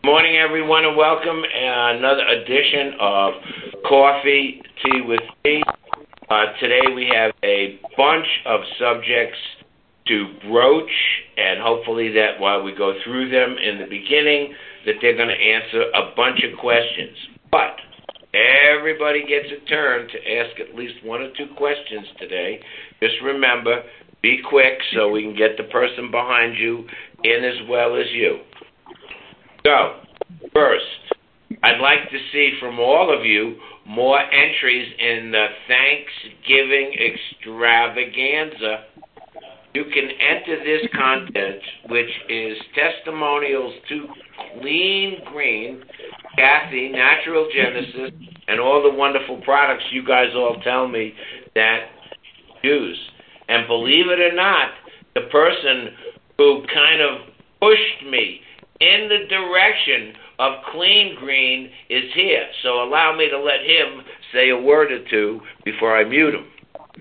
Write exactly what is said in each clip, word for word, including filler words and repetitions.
Morning, everyone, and welcome uh, another edition of Coffee Tea with Me. Uh, today we have a bunch of subjects to broach, and hopefully that while we go through them in the beginning, that they're going to answer a bunch of questions. But everybody gets a turn to ask at least one or two questions today. Just remember, be quick so we can get the person behind you in as well as you. So, first, I'd like to see from all of you more entries in the Thanksgiving extravaganza. You can enter this contest, which is testimonials to Clean Green, Kathy, Natural Genesis, and all the wonderful products you guys all tell me that use. And believe it or not, the person who kind of pushed me in the direction of Clean Green is here. So allow me to let him say a word or two before I mute him.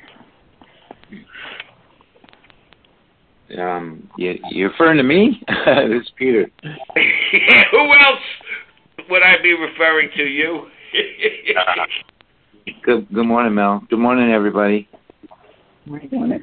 Um, you, you're referring to me? This is Peter. Yeah, who else would I be referring to? You? uh, good, good morning, Mel. Good morning, everybody. Good morning.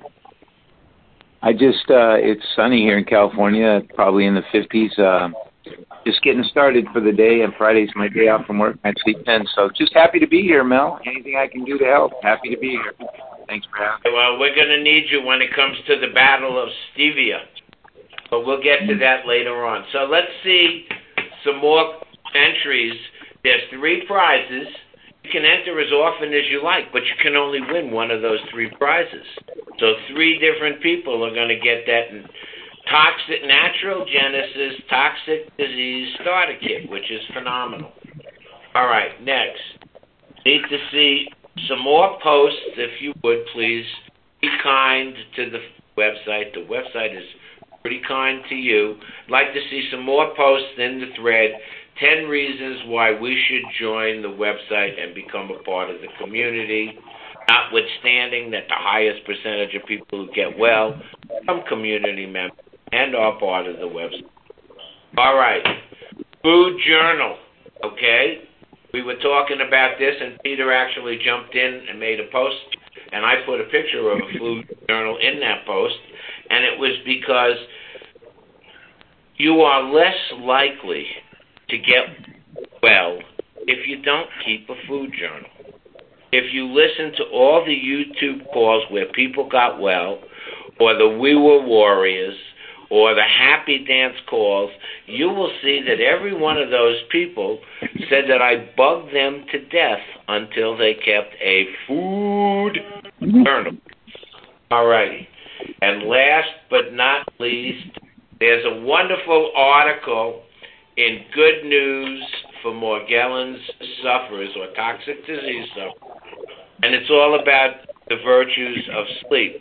I just, uh, it's sunny here in California, probably in the fifties. Uh, just getting started for the day, and Friday's my day off from work. I sleep in, so just happy to be here, Mel. Anything I can do to help, happy to be here. Thanks for having me. Well, we're going to need you when it comes to the battle of stevia, but we'll get to that later on. So let's see some more entries. There's three prizes. You can enter as often as you like, but you can only win one of those three prizes. So three different people are going to get that Toxic Natural Genesis Toxic Disease Starter Kit, which is phenomenal. All right, next. Need to see some more posts, if you would, please. Be kind to the website. The website is pretty kind to you. I'd like to see some more posts in the thread. Ten reasons why we should join the website and become a part of the community, notwithstanding that the highest percentage of people who get well become community members and are part of the website. All right. Food Journal, okay? We were talking about this, and Peter actually jumped in and made a post, and I put a picture of a Food Journal in that post, and it was because you are less likely to get well if you don't keep a food journal. If you listen to all the YouTube calls where people got well, or the We Were Warriors, or the Happy Dance calls, you will see that every one of those people said that I bugged them to death until they kept a food journal. All righty. And last but not least, there's a wonderful article in Good News for Morgellons sufferers or toxic disease sufferers, and it's all about the virtues of sleep.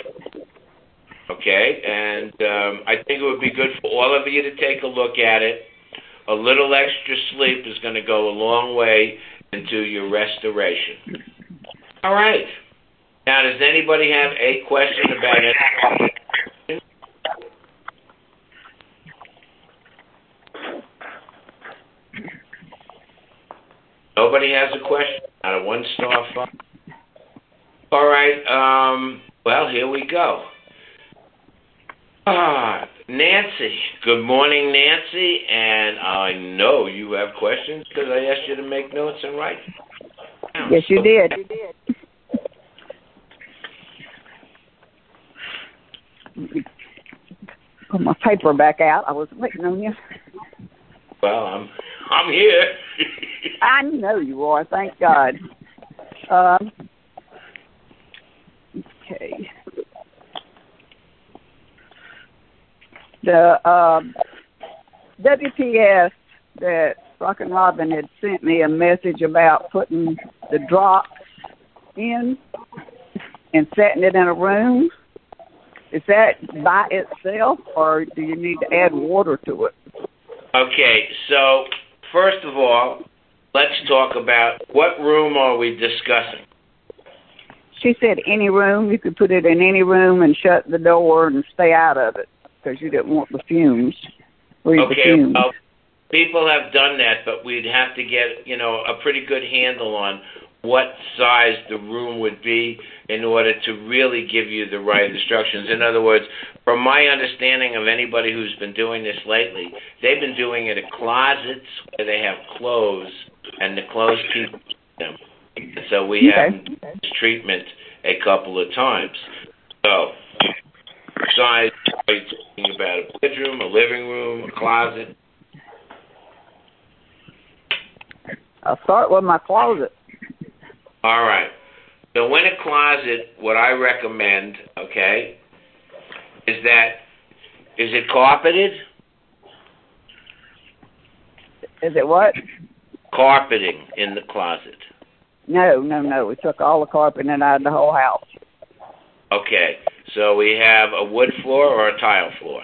Okay, and um, I think it would be good for all of you to take a look at it. A little extra sleep is going to go a long way into your restoration. All right. Now, does anybody have a question about it? Nobody has a question? Not a one-star fun? All right. Um, well, here we go. Ah, Nancy. Good morning, Nancy. And I know you have questions because I asked you to make notes and write. Yes, you did. You did. Put my paper back out. I was waiting on you. Well, I'm I'm here. I know you are. Thank God. Um, okay. The um, W P S that Rock and Robin had sent me a message about putting the drops in and setting it in a room. Is that by itself, or do you need to add water to it? Okay, so first of all, let's talk about what room are we discussing? She said any room. You could put it in any room and shut the door and stay out of it because you didn't want the fumes. Breathe okay, the fumes. well, people have done that, but we'd have to get, you know, a pretty good handle on what size the room would be in order to really give you the right instructions. In other words, from my understanding of anybody who's been doing this lately, they've been doing it in closets where they have clothes, and the clothes keep them. So we okay. have this treatment a couple of times. So, size, are you talking about a bedroom, a living room, a closet? I'll start with my closet. All right. So in a closet, what I recommend, okay, is that, is it carpeted? Is it what? Carpeting in the closet. No, no, no. We took all the carpeting out of the whole house. Okay. So we have a wood floor or a tile floor?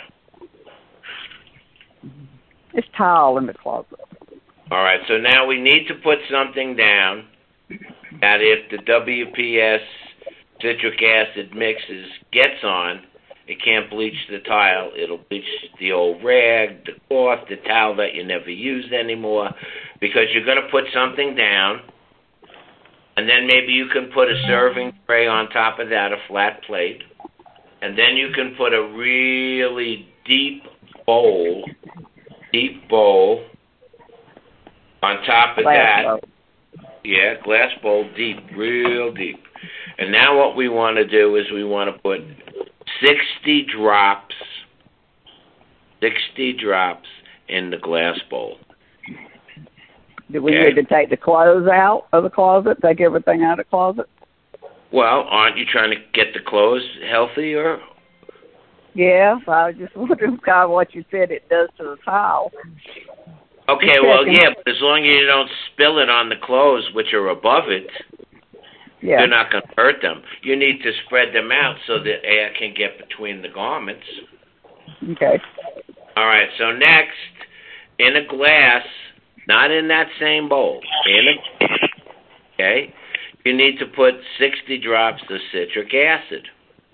It's tile in the closet. All right. So now we need to put something down that if the W P S citric acid mixes gets on, it can't bleach the tile. It'll bleach the old rag, the cloth, the towel that you never used anymore, because you're going to put something down, and then maybe you can put a serving tray on top of that, a flat plate, and then you can put a really deep bowl, deep bowl on top of Glass that. bowl. Yeah, glass bowl, deep, real deep. And now what we want to do is we want to put sixty drops, sixty drops in the glass bowl. Do we Okay. need to take the clothes out of the closet, take everything out of the closet? Well, aren't you trying to get the clothes healthier? Yeah, so I was just wondering kind of what you said it does to the tile. Okay, well, yeah, but as long as you don't spill it on the clothes, which are above it, Yeah. you're not going to hurt them. You need to spread them out so that air can get between the garments. Okay. All right, so next, in a glass, not in that same bowl, in a, okay, you need to put sixty drops of citric acid.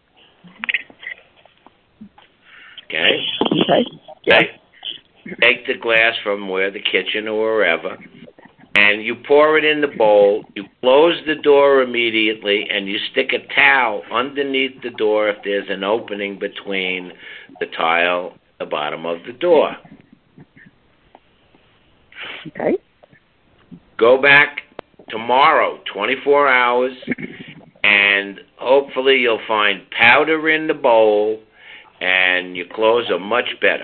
Okay? Okay. Yeah. Take, take the glass from where, the kitchen or wherever, and you pour it in the bowl, you close the door immediately, and you stick a towel underneath the door if there's an opening between the tile and the bottom of the door. Okay. Go back tomorrow, twenty-four hours, and hopefully you'll find powder in the bowl, and your clothes are much better.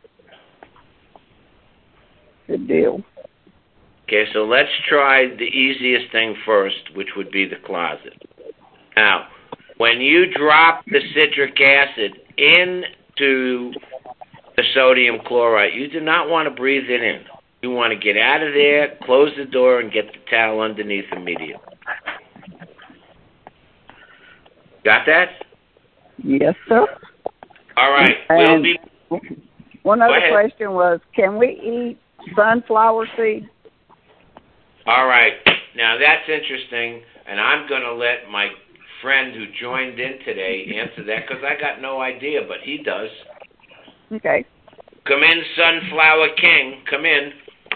Good deal. Okay, so let's try the easiest thing first, which would be the closet. Now, when you drop the citric acid into the sodium chloride, you do not want to breathe it in. You want to get out of there, close the door, and get the towel underneath immediately. Got that? Yes, sir. All right. We'll And be. one Go other ahead. question was, can we eat sunflower seeds? All right. Now that's interesting, and I'm going to let my friend who joined in today answer that because I got no idea, but he does. Okay. Come in, Sunflower King. Come in.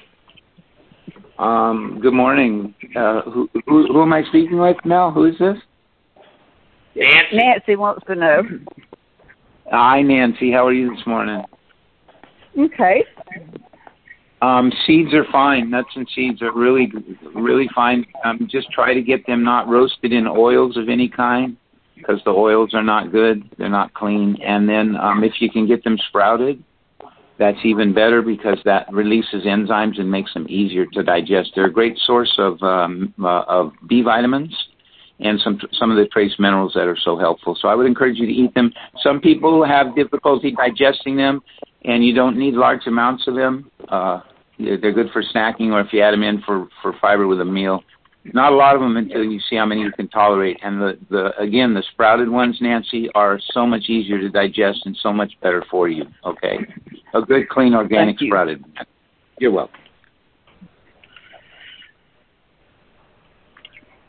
Um, good morning. Uh, who, who, who am I speaking with, Mel? Who is this? Nancy. Nancy wants to know. Hi, Nancy. How are you this morning? Okay. Um, seeds are fine. Nuts and seeds are really, really fine. Um, just try to get them not roasted in oils of any kind because the oils are not good. They're not clean. And then um, if you can get them sprouted, that's even better because that releases enzymes and makes them easier to digest. They're a great source of um, uh, of B vitamins and some some of the trace minerals that are so helpful. So I would encourage you to eat them. Some people have difficulty digesting them, and you don't need large amounts of them. Uh, they're good for snacking or if you add them in for, for fiber with a meal. Not a lot of them until you see how many you can tolerate. And the, the again, the sprouted ones, Nancy, are so much easier to digest and so much better for you, okay? A good, clean, organic Thank you. sprouted. You're welcome.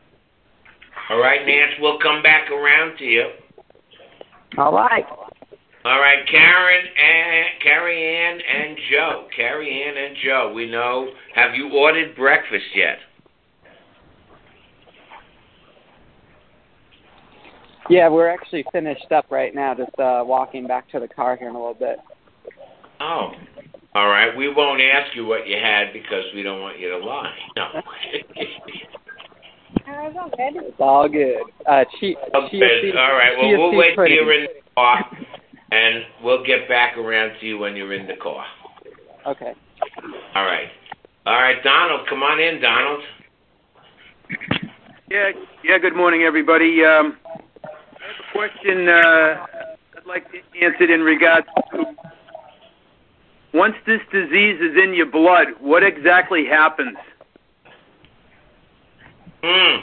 All right, Nance, we'll come back around to you. All right. All right, Karen and Carrie Ann and Joe. Carrie Ann and Joe, we know. Have you ordered breakfast yet? Yeah, we're actually finished up right now, just uh, walking back to the car here in a little bit. Oh, all right. We won't ask you what you had because we don't want you to lie. No. It's all good. Uh, she, Okay. she, All right. Well, she we'll wait till pretty. you're in the car, and we'll get back around to you when you're in the car. Okay. All right. All right, Donald, come on in, Donald. Yeah, yeah. Good morning, everybody. Um, I have a question uh, I'd like to answer in regards to once this disease is in your blood, what exactly happens? Hmm.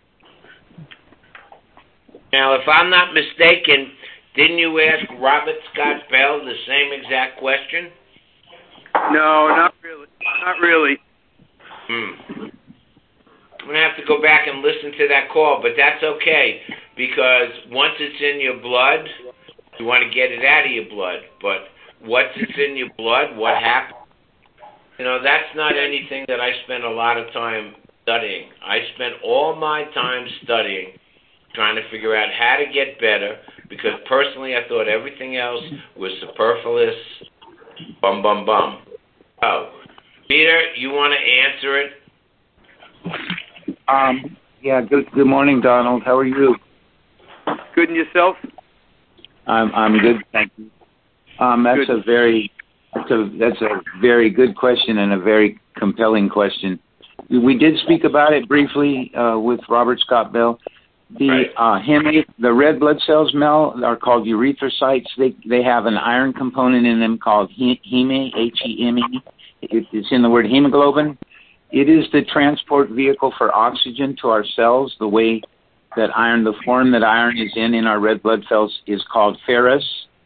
Now, if I'm not mistaken, didn't you ask Robert Scott Bell the same exact question? No, not really. Not really. Hmm. I'm going to have to go back and listen to that call, but that's okay, because once it's in your blood, you want to get it out of your blood. But once it's in your blood, what happens? You know, that's not anything that I spend a lot of time studying. I spent all my time studying, trying to figure out how to get better, because personally I thought everything else was superfluous, bum, bum, bum. Oh, Peter, you want to answer it? Um, yeah, good good morning, Donald. How are you? Good, and yourself? I'm I'm good, thank you. Um, that's Good. a very that's a that's a very good question and a very compelling question. We did speak about it briefly uh, with Robert Scott Bell. The Right. uh, heme, the red blood cells, Mel, are called erythrocytes. They they have an iron component in them called heme, H E M E. It's in the word hemoglobin. It is the transport vehicle for oxygen to our cells. The way that iron, the form that iron is in in our red blood cells is called ferrous.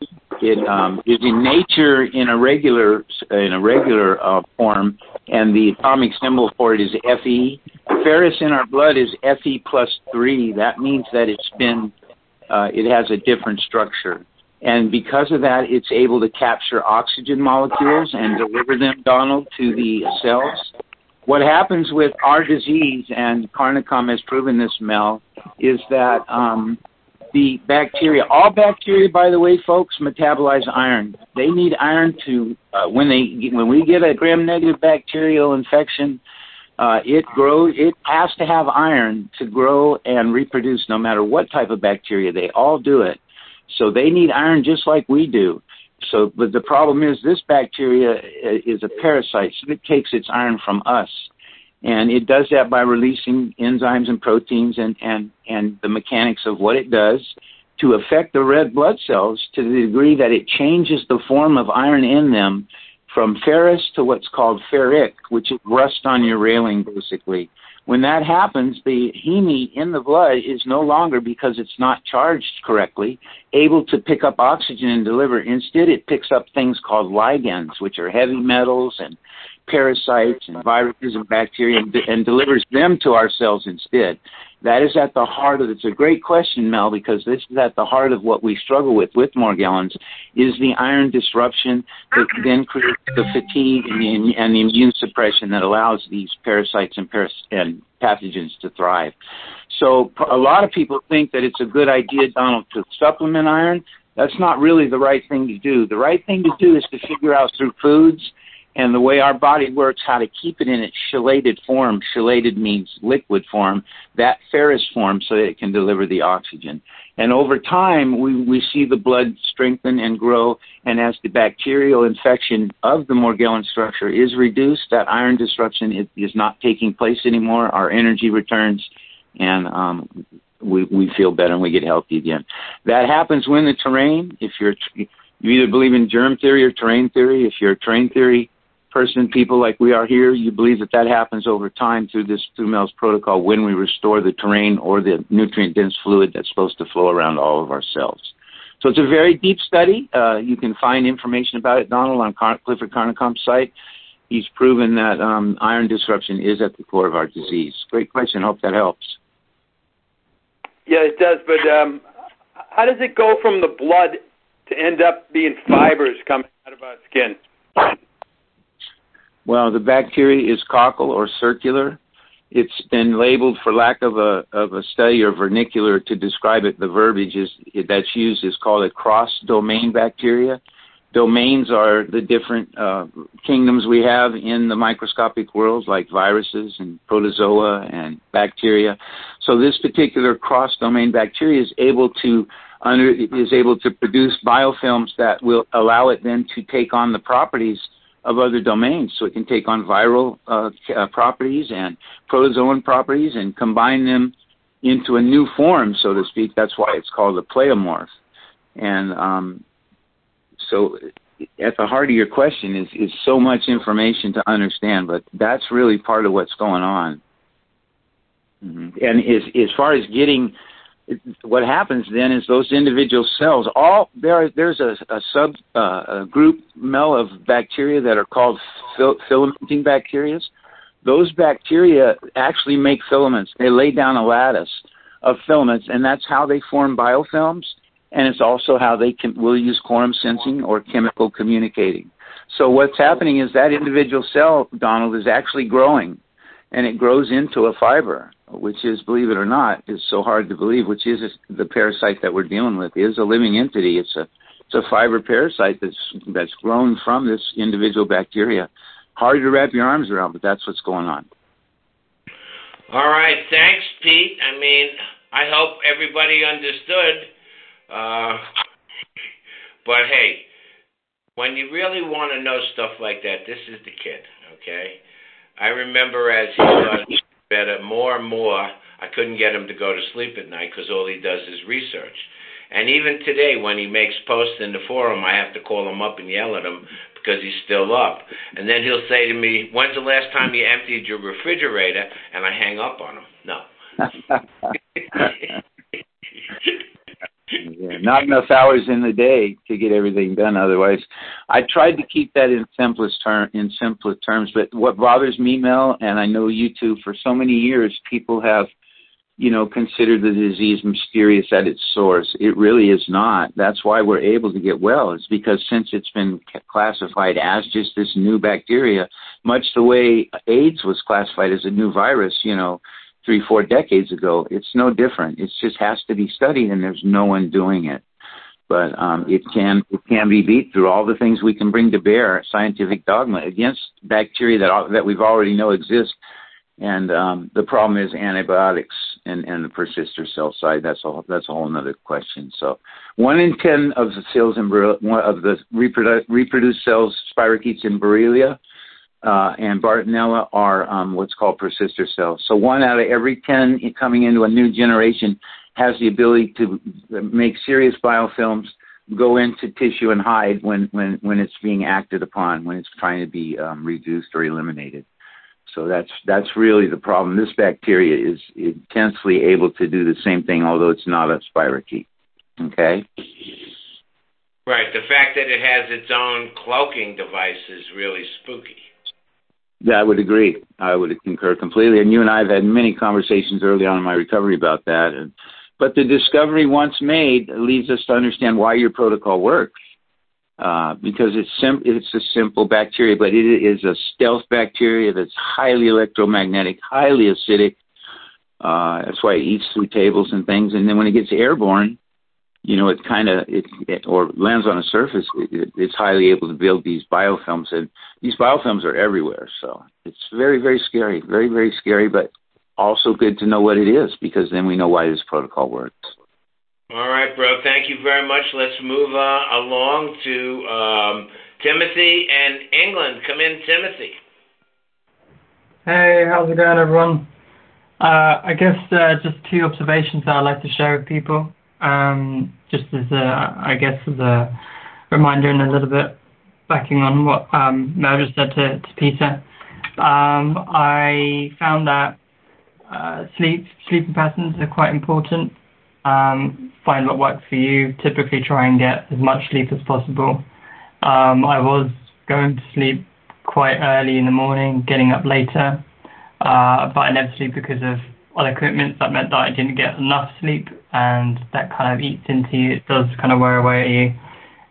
It um, is in nature in a regular in a regular uh, form, and the atomic symbol for it is Fe. Ferrous in our blood is Fe plus three. That means that it's been uh, it has a different structure, and because of that, it's able to capture oxygen molecules and deliver them, Donald, to the cells. What happens with our disease, and Carnicom has proven this, Mel, is that um, the bacteria, all bacteria, by the way, folks, metabolize iron. They need iron to, uh, when they, when we get a gram-negative bacterial infection, uh, it grows, it has to have iron to grow and reproduce no matter what type of bacteria. They all do it. So they need iron just like we do. So, but the problem is this bacteria is a parasite, so it takes its iron from us. And it does that by releasing enzymes and proteins and, and, and the mechanics of what it does to affect the red blood cells to the degree that it changes the form of iron in them from ferrous to what's called ferric, which is rust on your railing, basically. When that happens, the heme in the blood is no longer, because it's not charged correctly, able to pick up oxygen and deliver. Instead, it picks up things called ligands, which are heavy metals and parasites and viruses and bacteria, and, and delivers them to our cells instead. That is at the heart of it. It's a great question, Mel, because this is at the heart of what we struggle with with Morgellons, is the iron disruption that then creates the fatigue and the, and the immune suppression that allows these parasites and, paras- and pathogens to thrive. So a lot of people think that it's a good idea, Donald, to supplement iron. That's not really the right thing to do. The right thing to do is to figure out through foods and the way our body works, how to keep it in its chelated form. Chelated means liquid form, that ferrous form, so that it can deliver the oxygen. And over time, we, we see the blood strengthen and grow, and as the bacterial infection of the Morgellon structure is reduced, that iron disruption is, is not taking place anymore, our energy returns, and um, we, we feel better and we get healthy again. That happens when the terrain, if you're, you either believe in germ theory or terrain theory. If you're a terrain theory person, people like we are here, you believe that that happens over time through this, through Mel's protocol, when we restore the terrain or the nutrient-dense fluid that's supposed to flow around all of our cells. So it's a very deep study. Uh, you can find information about it, Donald, on Car- Clifford Carnicom's site. He's proven that um, iron disruption is at the core of our disease. Great question. Hope that helps. Yeah, it does. But um, how does it go from the blood to end up being fibers coming out of our skin? Well, the bacteria is cockle or circular. It's been labeled, for lack of a of a study or vernacular to describe it. The verbiage is that's used is called a cross-domain bacteria. Domains are the different uh, kingdoms we have in the microscopic world, like viruses and protozoa and bacteria. So this particular cross-domain bacteria is able to under is able to produce biofilms that will allow it then to take on the properties of other domains. So it can take on viral uh, uh, properties and protozoan properties and combine them into a new form, so to speak. That's why it's called a pleomorph. And um, so at the heart of your question is, is so much information to understand, but that's really part of what's going on. Mm-hmm. And as, as far as getting, what happens then is those individual cells, all there, there's a, a sub uh, a group, Mel, of bacteria that are called fil- filamenting bacteria. Those bacteria actually make filaments. They lay down a lattice of filaments, and that's how they form biofilms. And it's also how they can, will use quorum sensing or chemical communicating. So what's happening is that individual cell, Donald, is actually growing, and it grows into a fiber, which is, believe it or not, is so hard to believe, which is the parasite that we're dealing with, is a living entity. It's a it's a fiber parasite that's that's grown from this individual bacteria. Hard to wrap your arms around, but that's what's going on. All right, thanks, Pete. I mean, I hope everybody understood. Uh, but hey, when you really want to know stuff like that, this is the kid, okay? I remember as he got better more and more, I couldn't get him to go to sleep at night because all he does is research. And even today, when he makes posts in the forum, I have to call him up and yell at him because he's still up. And then he'll say to me, when's the last time you emptied your refrigerator? And I hang up on him. No. Yeah, not enough hours in the day to get everything done. Otherwise, I tried to keep that in simplest term, in simplest terms. But what bothers me, Mel, and I know you too, for so many years, people have, you know, considered the disease mysterious at its source. It really is not. That's why we're able to get well. It's because since it's been classified as just this new bacteria, much the way AIDS was classified as a new virus, you know, three, four decades ago, it's no different. It just has to be studied, and there's no one doing it. But um, it can it can be beat through all the things we can bring to bear, scientific dogma, against bacteria that that we've already know exist. And um, the problem is antibiotics and, and the persister cell side. That's a that's a whole other question. So one in ten of the cells in of the reprodu- reproduced cells, spirochetes and Borrelia, Uh, and Bartonella are um, what's called persister cells. So one out of every ten coming into a new generation has the ability to make serious biofilms, go into tissue and hide when, when, when it's being acted upon, when it's trying to be um, reduced or eliminated. So that's that's really the problem. This bacteria is intensely able to do the same thing, although it's not a spirochete. Okay? Right. The fact that it has its own cloaking device is really spooky. Yeah, I would agree. I would concur completely. And you and I have had many conversations early on in my recovery about that. And, but the discovery once made leads us to understand why your protocol works. Uh, because it's sim- it's a simple bacteria, but it is a stealth bacteria that's highly electromagnetic, highly acidic. Uh, that's why it eats through tables and things. And then when it gets airborne, you know, it kind of, it, it or lands on a surface, it, it's highly able to build these biofilms, and these biofilms are everywhere. So it's very, very scary, very, very scary, but also good to know what it is, because then we know why this protocol works. All right, bro. Thank you very much. Let's move uh, along to um, Timothy and England. Come in, Timothy. Hey, how's it going, everyone? Uh, I guess uh, just two observations that I'd like to share with people. Um, just as a, I guess as a reminder and a little bit backing on what um, Mel just said to, to Peter. Um, I found that uh, sleep sleeping patterns are quite important. Um, find what works for you. Typically try and get as much sleep as possible. Um, I was going to sleep quite early in the morning, getting up later, uh, but inevitably because of other commitments, that meant that I didn't get enough sleep, and that kind of eats into you. It does kind of wear away at you.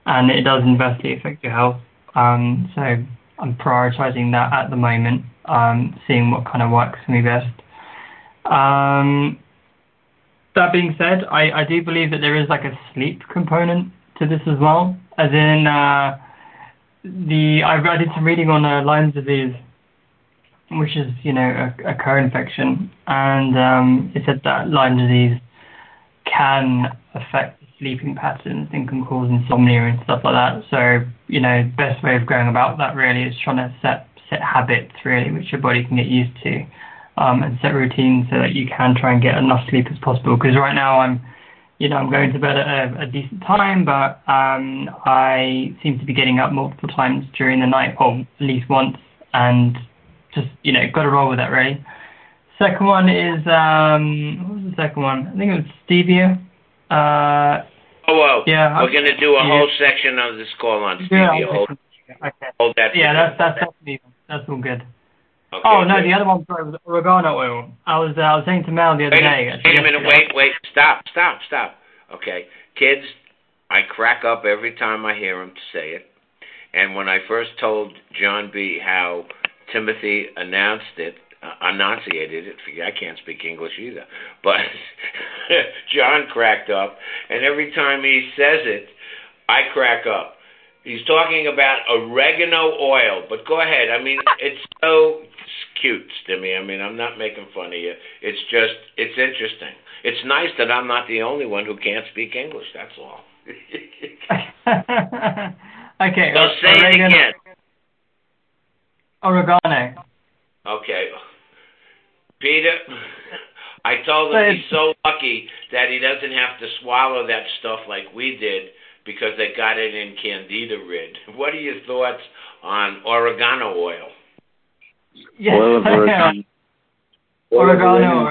and it does adversely affect your health. Um, so I'm prioritizing that at the moment, um, seeing what kind of works for me best. Um, that being said, I, I do believe that there is like a sleep component to this as well, as in uh, the I, I did some reading on uh, Lyme disease, which is, you know, a, a co-infection, and um, it said that Lyme disease can affect the sleeping patterns and can cause insomnia and stuff like that. So, you know, best way of going about that really is trying to set set habits really, which your body can get used to, um, and set routines so that you can try and get enough sleep as possible. Because right now I'm, you know, I'm going to bed at a, a decent time, but um, I seem to be getting up multiple times during the night, or at least once, and just, you know, got to roll with that really. Second one is, um, what was the second one? I think it was stevia. Uh, oh, well, yeah, we're going to do a yeah. whole section of this call on stevia. Yeah, hold, okay. hold that. Yeah, that's that's definitely that's all good. Okay, oh no, good. the other one sorry, was oregano oil. I was uh, I was saying to Mel the other wait, day. Actually, wait a minute, yesterday. wait, wait, stop, stop, stop. Okay, kids, I crack up every time I hear him say it. And when I first told John B. how Timothy announced it, uh, enunciated it, I can't speak English either, but John cracked up, and every time he says it, I crack up. He's talking about oregano oil, but go ahead. I mean, it's so cute to me. I mean, I'm not making fun of you. It's just, it's interesting. It's nice that I'm not the only one who can't speak English, that's all. Okay. So say it again. Oregano. Okay. Peter, I told him he's so lucky that he doesn't have to swallow that stuff like we did because they got it in Candida rid. What are your thoughts on oregano oil? Yes. Oil of oregano. Oregano.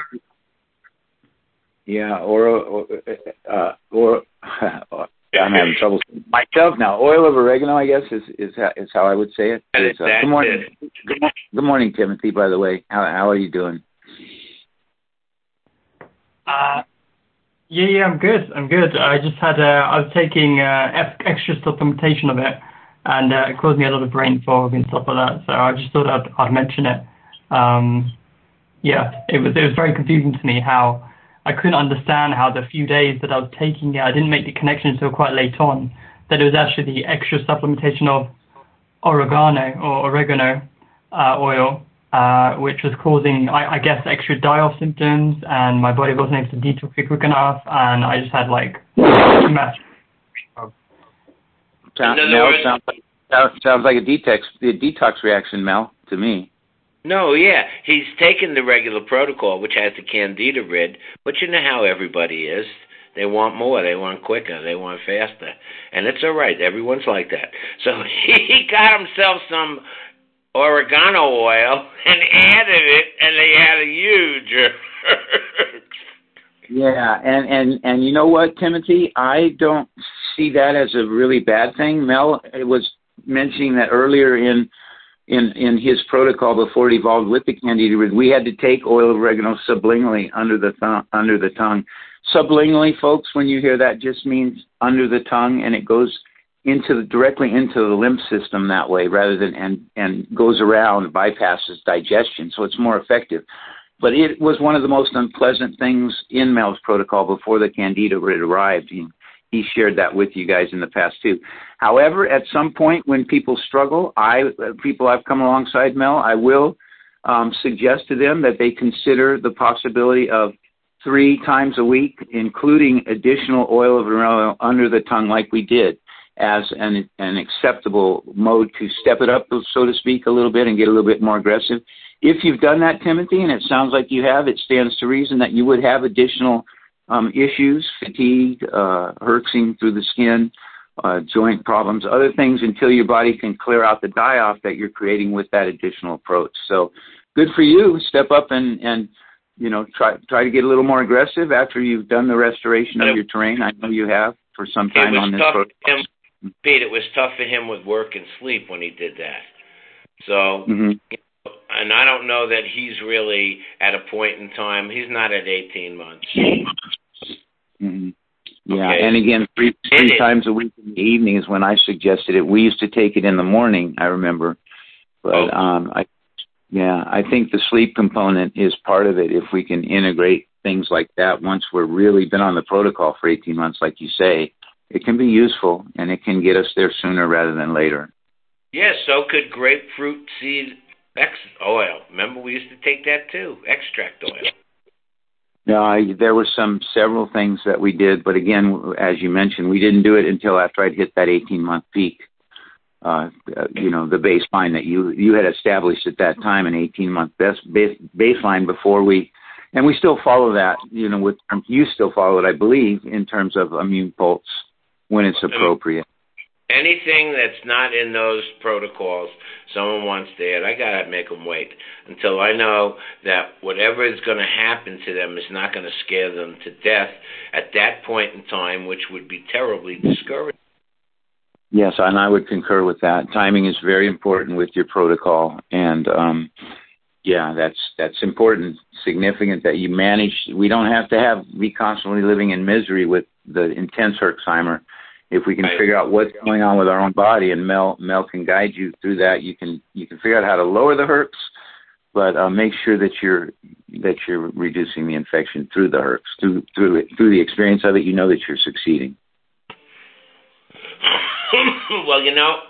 Yeah, or, or, uh, or I'm having trouble myself now. Oil of oregano, I guess, is is is how I would say it. Is, uh, good morning, good, good morning, Timothy. By the way, how how are you doing? Uh, yeah, yeah, I'm good. I'm good. I just had uh, I was taking uh, extra supplementation of it, and uh, it caused me a lot of brain fog and stuff like that. So I just thought I'd, I'd mention it. Um, yeah, it was it was very confusing to me how I couldn't understand how the few days that I was taking it, I didn't make the connection until quite late on, that it was actually the extra supplementation of oregano or oregano uh, oil, uh, which was causing, I, I guess, extra die-off symptoms, and my body wasn't able to detox it quick enough, and I just had like massive. Sounds, Mel, sounds, like, sounds like a detox, a detox reaction, Mel, to me. No, yeah. He's taken the regular protocol, which has the Candida rid, but you know how everybody is. They want more. They want quicker. They want faster. And it's all right. Everyone's like that. So he got himself some oregano oil and added it, and they had a huge... Yeah, and, and, and you know what, Timothy? I don't see that as a really bad thing. Mel was mentioning that earlier in in in his protocol before it evolved with the Candida rid, we had to take oil of oregano sublingually under the th- under the tongue. Sublingually, folks, when you hear that, just means under the tongue, and it goes into the, directly into the lymph system that way, rather than and and goes around, bypasses digestion, so it's more effective. But it was one of the most unpleasant things in Mel's protocol before the Candida rid arrived. He, he shared that with you guys in the past too. However, at some point when people struggle, I people I've come alongside Mel, I will um, suggest to them that they consider the possibility of three times a week, including additional oil of oregano under the tongue, like we did, as an an acceptable mode to step it up, so to speak, a little bit and get a little bit more aggressive. If you've done that, Timothy, and it sounds like you have, it stands to reason that you would have additional um, issues, fatigue, uh, herxing through the skin, uh, joint problems, other things until your body can clear out the die-off that you're creating with that additional approach. So good for you. Step up and, and you know, try try to get a little more aggressive after you've done the restoration of your terrain. I know you have for some time on this protocol. Pete, it was tough for him with work and sleep when he did that. So, mm-hmm. you know, and I don't know that he's really at a point in time. He's not at eighteen months. Mm-hmm. Yeah, okay. and again, three, three times a week in the evening is when I suggested it. We used to take it in the morning, I remember. But, oh. um, I, yeah, I think the sleep component is part of it if we can integrate things like that. Once we're really been on the protocol for eighteen months, like you say, it can be useful, and it can get us there sooner rather than later. Yeah, so could grapefruit seed ex oil. Remember, we used to take that too, extract oil. No, I, there were some several things that we did, but again, as you mentioned, we didn't do it until after I'd hit that eighteen-month peak. Uh, you know, the baseline that you you had established at that time, an eighteen-month base, base, baseline before we, and we still follow that. You know, with you still follow it, I believe, in terms of immune pulse when it's appropriate. Anything that's not in those protocols, someone wants to add, I got to make them wait until I know that whatever is going to happen to them is not going to scare them to death at that point in time, which would be terribly discouraging. Yes, and I would concur with that. Timing is very important with your protocol, and um, yeah, that's that's important, significant that you manage. We don't have to have be constantly living in misery with the intense Herxheimer. If we can right. figure out what's going on with our own body, and Mel Mel can guide you through that, you can you can figure out how to lower the Herx, but uh, make sure that you're that you're reducing the infection through the Herx, through through it, through the experience of it. You know that you're succeeding. Well, you know,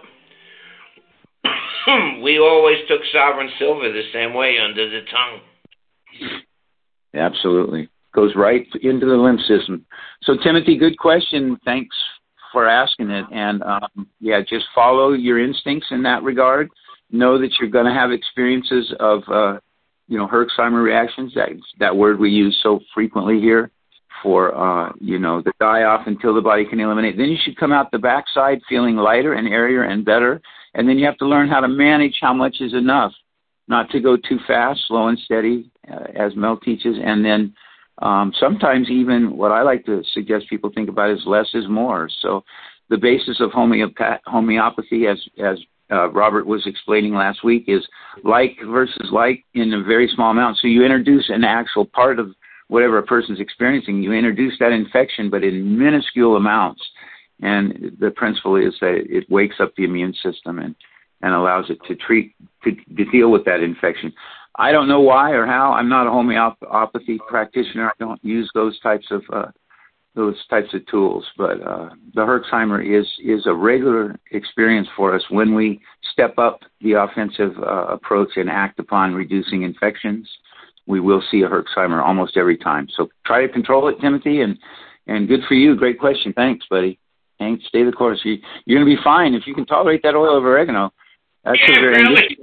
we always took Sovereign Silver the same way, under the tongue. Absolutely, goes right into the lymph system. So, Timothy, good question. Thanks for asking it, and um, yeah, just follow your instincts in that regard. Know that you're going to have experiences of, uh, you know, Herxheimer reactions. That that word we use so frequently here for, uh, you know, the die off until the body can eliminate. Then you should come out the backside feeling lighter and airier and better, and then you have to learn how to manage how much is enough, not to go too fast, slow and steady, uh, as Mel teaches, and then Um, sometimes even what I like to suggest people think about is less is more. So the basis of homeopath- homeopathy, as, as uh, Robert was explaining last week, is like versus like in a very small amount. So you introduce an actual part of whatever a person's experiencing. You introduce that infection, but in minuscule amounts. And the principle is that it wakes up the immune system and, and allows it to treat, to, to deal with that infection. I don't know why or how. I'm not a homeopathy practitioner. I don't use those types of uh, those types of tools. But uh, the Herxheimer is is a regular experience for us when we step up the offensive uh, approach and act upon reducing infections. We will see a Herxheimer almost every time. So try to control it, Timothy, and and good for you. Great question. Thanks, buddy. Thanks. Stay the course. You, you're going to be fine if you can tolerate that oil of oregano. That's yeah, a very really.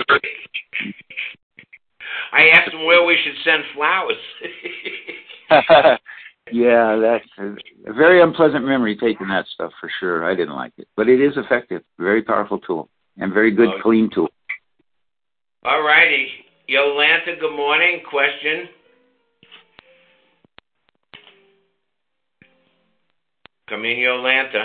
I asked him where we should send flowers. Yeah, that's a very unpleasant memory taking that stuff for sure. I didn't like it. But it is effective. Very powerful tool. And very good, oh. clean tool. All righty. Yolanta, good morning. Question? Come in, Yolanta.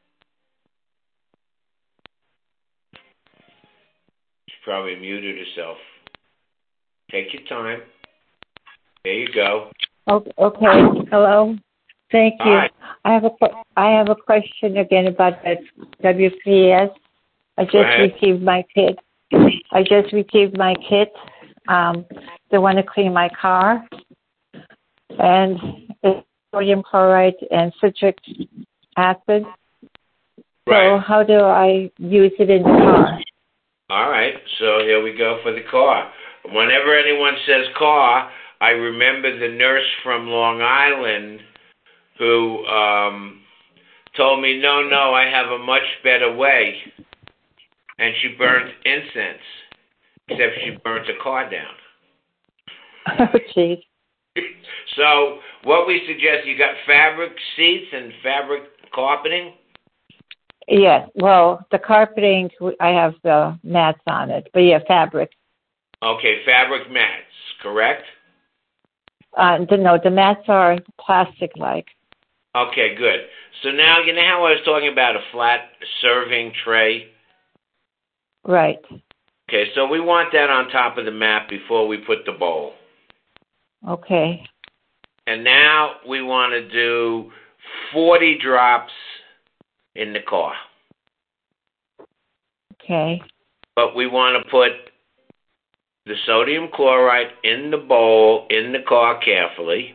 She's probably muted herself. Take your time. There you go. Okay. Hello. Thank you. Hi. I have a I have a question again about that W P S. I just received my kit. I just received my kit. Um, they want to clean my car, and it's sodium chloride and citric acid. Right. So how do I use it in the car? All right. So here we go for the car. Whenever anyone says car, I remember the nurse from Long Island who um, told me, no, no, I have a much better way. And she burnt incense, except she burnt the car down. Oh, jeez. So what we suggest, you got fabric seats and fabric carpeting? Yes. Well, the carpeting, I have the mats on it. But, yeah, fabric. Okay, fabric mats, correct? Uh, the, no, the mats are plastic-like. Okay, good. So now, you know how I was talking about a flat serving tray? Right. Okay, so we want that on top of the mat before we put the bowl. Okay. And now we want to do forty drops in the car. Okay. But we want to put the sodium chloride in the bowl in the car carefully.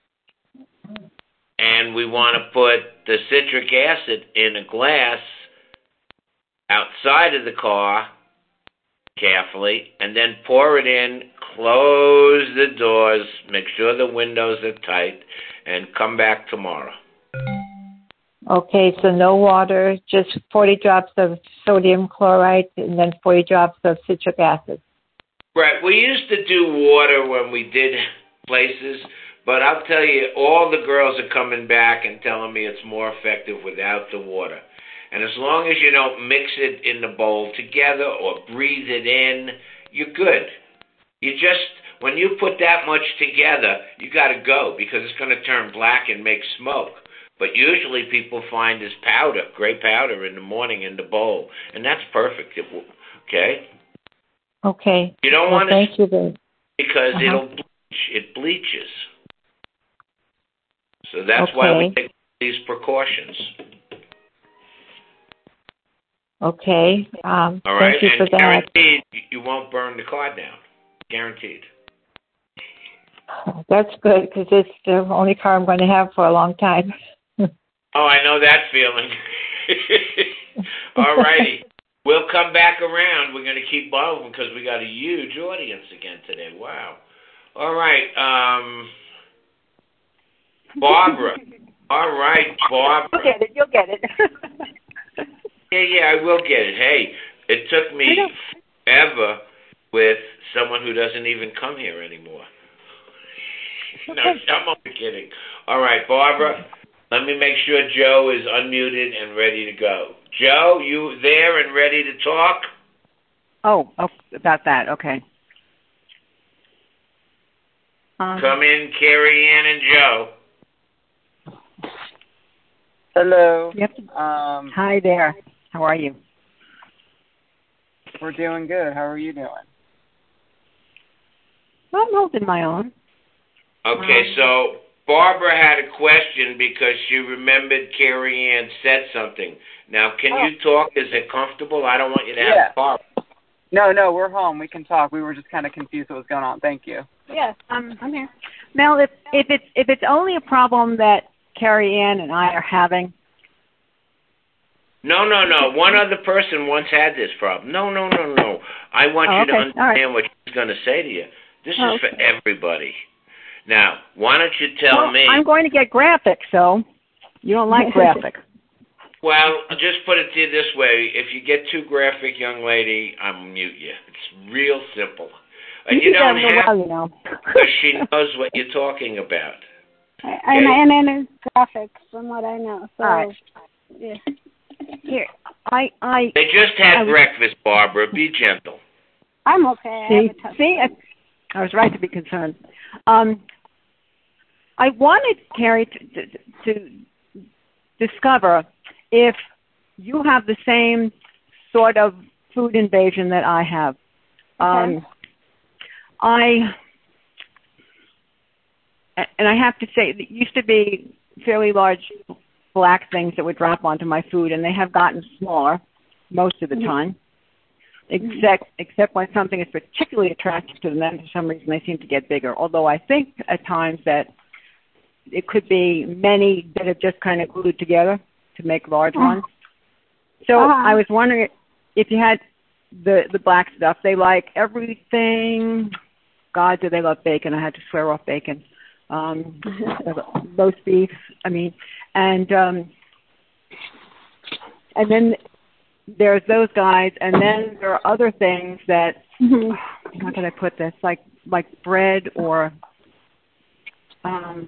And we want to put the citric acid in a glass outside of the car carefully, and then pour it in, close the doors, make sure the windows are tight, and come back tomorrow. Okay, so no water, just forty drops of sodium chloride and then forty drops of citric acid. Right. We used to do water when we did places, but I'll tell you, all the girls are coming back and telling me it's more effective without the water. And as long as you don't mix it in the bowl together or breathe it in, you're good. You just, when you put that much together, you got to go because it's going to turn black and make smoke. But usually people find this powder, gray powder in the morning in the bowl, and that's perfect. Okay? Okay. You don't well, want to thank you then. because uh-huh. it'll bleach. It bleaches. So that's okay. why we take these precautions. Okay. Um, All right, thank you and for that. guaranteed you won't burn the car down. Guaranteed. That's good because it's the only car I'm going to have for a long time. Oh, I know that feeling. All righty. We'll come back around. We're going to keep moving because we got a huge audience again today. Wow. All right. Um, Barbara. All right, Barbara. You'll get it. You'll get it. Yeah, yeah, I will get it. Hey, it took me forever with someone who doesn't even come here anymore. No, I'm only kidding. All right, Barbara, let me make sure Joe is unmuted and ready to go. Joe, you there and ready to talk? Oh, oh about that. Okay. Um, Come in, Carrie Ann and Joe. Hello. Yep. Um, Hi there. How are you? We're doing good. How are you doing? Well, I'm holding my own. Okay, um, so Barbara had a question because she remembered Carrie Ann said something. Now, can oh. you talk? Is it comfortable? I don't want you to have Yeah. a problem. No, no, we're home. We can talk. We were just kind of confused what was going on. Thank you. Yes, I'm, I'm here. Mel, if, if it's if it's only a problem that Carrie Ann and I are having. No, no, no. One other person once had this problem. No, no, no, no. I want oh, you okay. to understand right. what she's going to say to you. This oh, is for okay. everybody. Now, why don't you tell well, me? I'm going to get graphic, so you don't like graphic. Well, I'll just put it to you this way. If you get too graphic, young lady, I'll mute you. It's real simple. And you, you don't have have well, you know. because she knows what you're talking about. Okay? And, and then it's graphics from what I know. So, All right. Yeah. Here, I, I. They just had I was, breakfast, Barbara. Be gentle. I'm okay. See, I, have a tough see, I, I was right to be concerned. Um, I wanted Carrie to, to, to discover if you have the same sort of food invasion that I have. Um, okay. I, and I have to say, it used to be fairly large black things that would drop onto my food, and they have gotten smaller most of the Mm-hmm. time, except except when something is particularly attractive to them. Then for some reason they seem to get bigger. Although I think at times that it could be many that have just kind of glued together to make large Uh-huh. ones. So Uh-huh. I was wondering if you had the the black stuff. They like everything. God, do they love bacon? I had to swear off bacon. Um, roast beef. I mean, and um, and then there's those guys, and then there are other things that. Mm-hmm. How can I put this? Like like bread or. Um,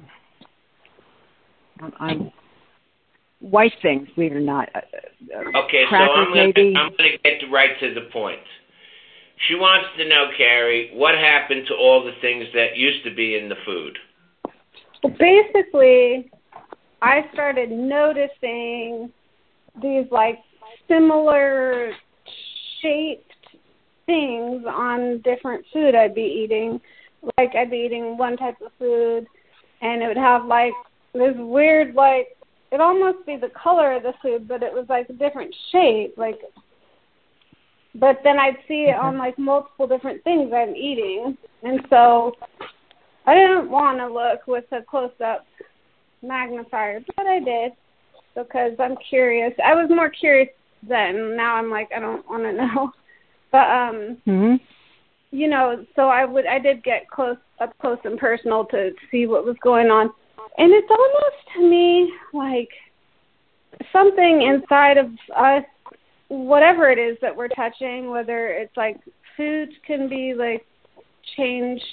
I'm white things, believe it or not. Uh, Okay, so crackers, I'm going maybe. I'm to get right to the point. She wants to know, Carrie, what happened to all the things that used to be in the food? Well, basically, I started noticing these like similar shaped things on different food I'd be eating. Like I'd be eating one type of food, and it would have like this weird like it almost be the color of the food, but it was like a different shape. Like, but then I'd see it on like multiple different things I'm eating, and so I didn't want to look with a close-up magnifier, but I did because I'm curious. I was more curious then. Now I'm like, I don't want to know. But um, mm-hmm. you know, so I would, I did get close up close and personal to see what was going on, and it's almost to me like something inside of us, whatever it is that we're touching, whether it's like foods can be like changed,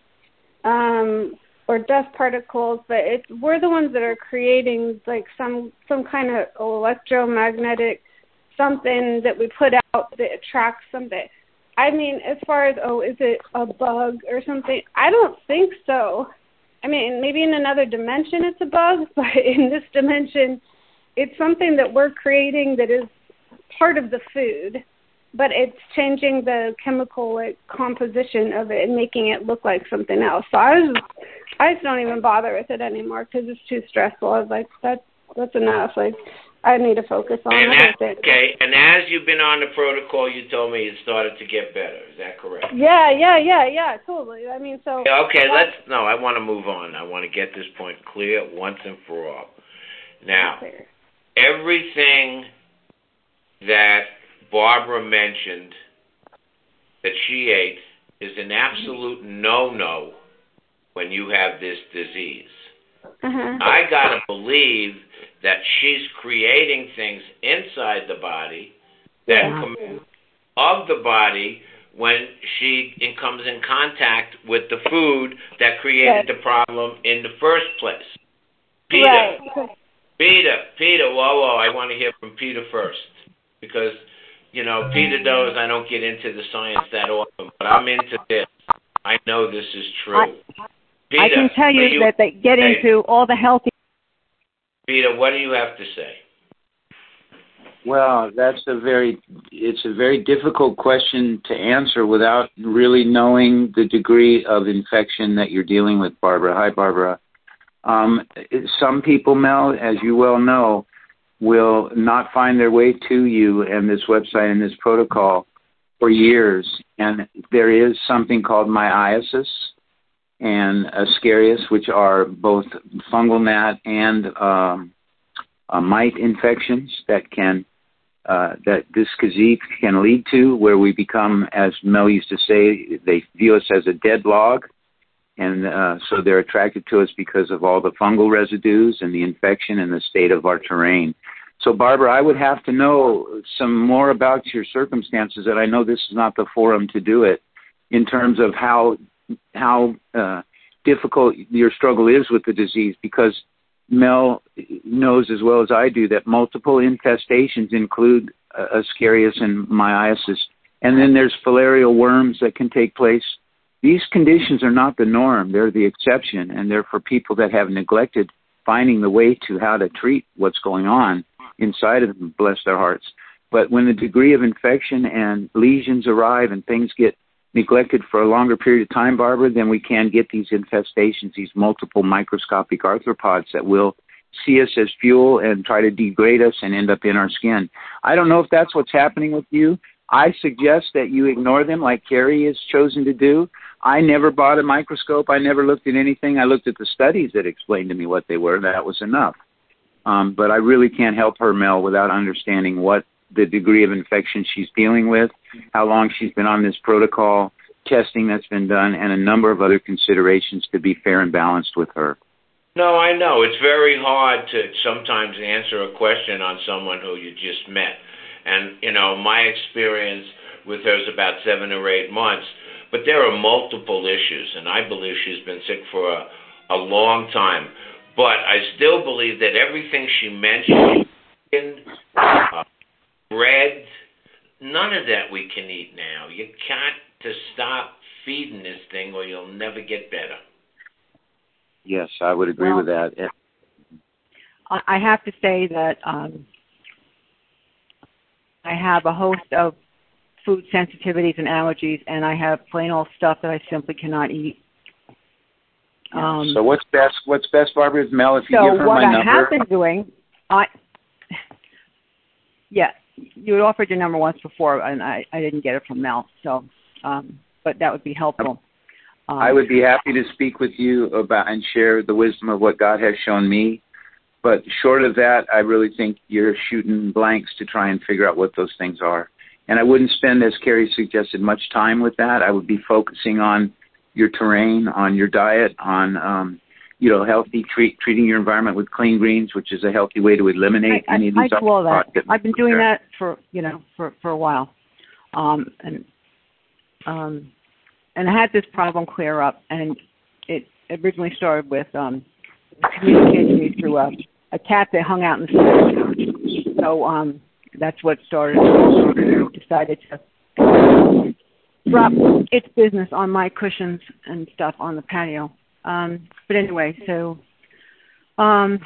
um, or dust particles, but it's we're the ones that are creating like some some kind of electromagnetic something that we put out that attracts something. I mean, as far as, oh, is it a bug or something? I don't think so. I mean, maybe in another dimension it's a bug, but in this dimension it's something that we're creating that is part of the food, but it's changing the chemical like composition of it and making it look like something else. So I was, I just don't even bother with it anymore because it's too stressful. I was like, that's that's enough. Like, I need to focus on and other that, things. Okay, and as you've been on the protocol, you told me it started to get better. Is that correct? Yeah, yeah, yeah, yeah, totally. I mean, so. Okay, let's. No, I want to move on. I want to get this point clear once and for all. Now, everything that Barbara mentioned that she ate is an absolute no-no when you have this disease. Uh-huh. I gotta believe that she's creating things inside the body that Yeah. come of the body when she in, comes in contact with the food that created Right. the problem in the first place. Peter, Right. Peter, Peter, whoa, whoa, I want to hear from Peter first because, you know, Peter knows I don't get into the science that often, but I'm into this. I know this is true. I, Peter, I can tell you, you that they get hey, into all the healthy. Peter, what do you have to say? Well, that's a very, it's a very difficult question to answer without really knowing the degree of infection that you're dealing with, Barbara. Hi, Barbara. Um, some people, Mel, as you well know, will not find their way to you and this website and this protocol for years. And there is something called myiasis and Ascaris, which are both fungal gnat and um, uh, mite infections that can uh, that this disease can lead to, where we become, as Mel used to say, they view us as a dead log, and uh, so they're attracted to us because of all the fungal residues and the infection and the state of our terrain. So, Barbara, I would have to know some more about your circumstances, and I know this is not the forum to do it, in terms of how how uh, difficult your struggle is with the disease, because Mel knows as well as I do that multiple infestations include uh, Ascaris and myiasis, and then there's filarial worms that can take place. These conditions are not the norm. They're the exception, and they're for people that have neglected finding the way to how to treat what's going on inside of them, bless their hearts. But when the degree of infection and lesions arrive and things get neglected for a longer period of time, Barbara, then we can get these infestations, these multiple microscopic arthropods that will see us as fuel and try to degrade us and end up in our skin. I don't know if that's what's happening with you. I suggest that you ignore them like Carrie has chosen to do. I never bought a microscope. I never looked at anything. I looked at the studies that explained to me what they were. That was enough. Um, but I really can't help her, Mel, without understanding what the degree of infection she's dealing with, how long she's been on this protocol, testing that's been done, and a number of other considerations to be fair and balanced with her. No, I know. It's very hard to sometimes answer a question on someone who you just met. And, you know, my experience with her is about seven or eight months. But there are multiple issues, and I believe she's been sick for a, a long time. But I still believe that everything she mentioned, uh, bread, none of that we can eat now. You can't to stop feeding this thing or you'll never get better. Yes, I would agree well, with that. I have to say that um, I have a host of food sensitivities and allergies, and I have plain old stuff that I simply cannot eat. Um, so what's best? What's best, Barbara? Is Mel, if you so give her what my I number. have been doing I, yeah, you had offered your number once before, and I, I didn't get it from Mel. So, um, but that would be helpful. Um, I would be happy to speak with you about and share the wisdom of what God has shown me. But short of that, I really think you're shooting blanks to try and figure out what those things are. And I wouldn't spend, as Carrie suggested, much time with that. I would be focusing on your terrain, on your diet, on um, you know, healthy treat, treating your environment with clean greens, which is a healthy way to eliminate I, any of I, these. I do all that. that I've been doing there. that for you know for, for a while, um, and um, and I had this problem clear up, and it originally started with um, communicating to me through a, a cat that hung out in the street. So um, that's what started. I decided to drop its business on my cushions and stuff on the patio. Um, but anyway, so um,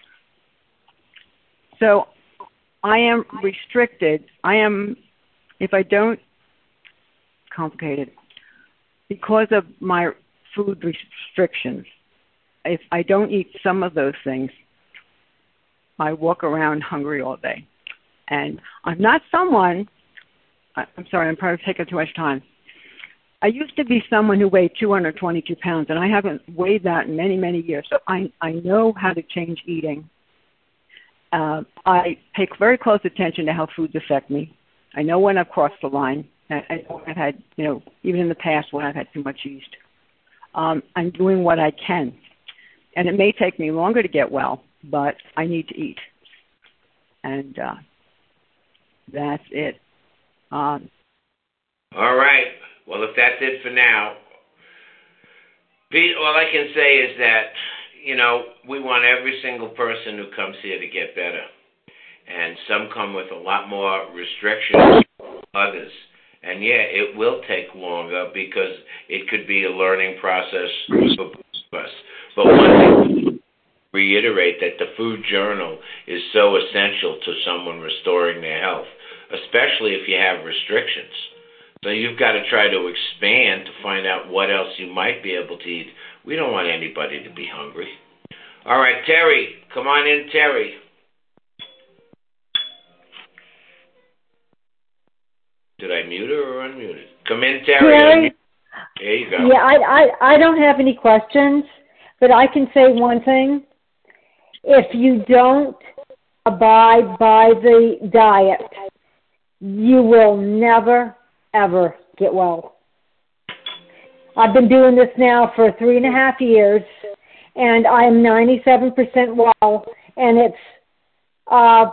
so I am restricted. I am, if I don't, complicated, because of my food restrictions. If I don't eat some of those things, I walk around hungry all day. And I'm not someone, I'm sorry, I'm probably taking too much time. I used to be someone who weighed two hundred twenty-two pounds, and I haven't weighed that in many, many years. So I, I know how to change eating. Uh, I pay very close attention to how foods affect me. I know when I've crossed the line. I, I know when I've had, you know, even in the past when I've had too much yeast. Um, I'm doing what I can. And it may take me longer to get well, but I need to eat. And uh, that's it. Um, All right. Well, if that's it for now, Pete, all I can say is that, you know, we want every single person who comes here to get better. And some come with a lot more restrictions than others. And, yeah, it will take longer because it could be a learning process for both of us. But one thing, reiterate that the food journal is so essential to someone restoring their health, especially if you have restrictions. So you've got to try to expand to find out what else you might be able to eat. We don't want anybody to be hungry. All right, Terry, come on in, Terry. Did I mute her or unmute her? Come in, Terry. Terry? There you go. Yeah, I, I, I don't have any questions, but I can say one thing. If you don't abide by the diet, you will never, ever get well. I've been doing this now for three and a half years, and I am ninety-seven percent well, and it's uh,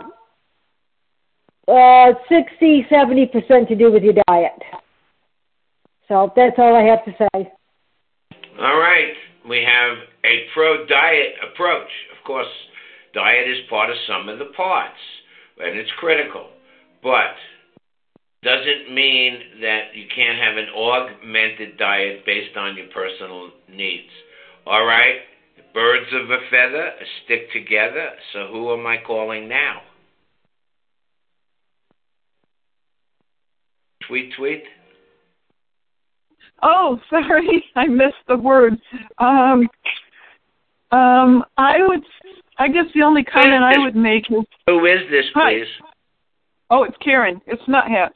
uh, sixty, seventy percent to do with your diet. So that's all I have to say. All right. We have a pro-diet approach. Of course, diet is part of some of the parts, and it's critical. But doesn't mean that you can't have an augmented diet based on your personal needs. All right? Birds of a feather stick together, so who am I calling now? Tweet, tweet. Oh, sorry, I missed the word. Um, um, I would, I guess the only comment I would make is... Who is this, please? Hi. Oh, it's Karen. It's Nuthatch.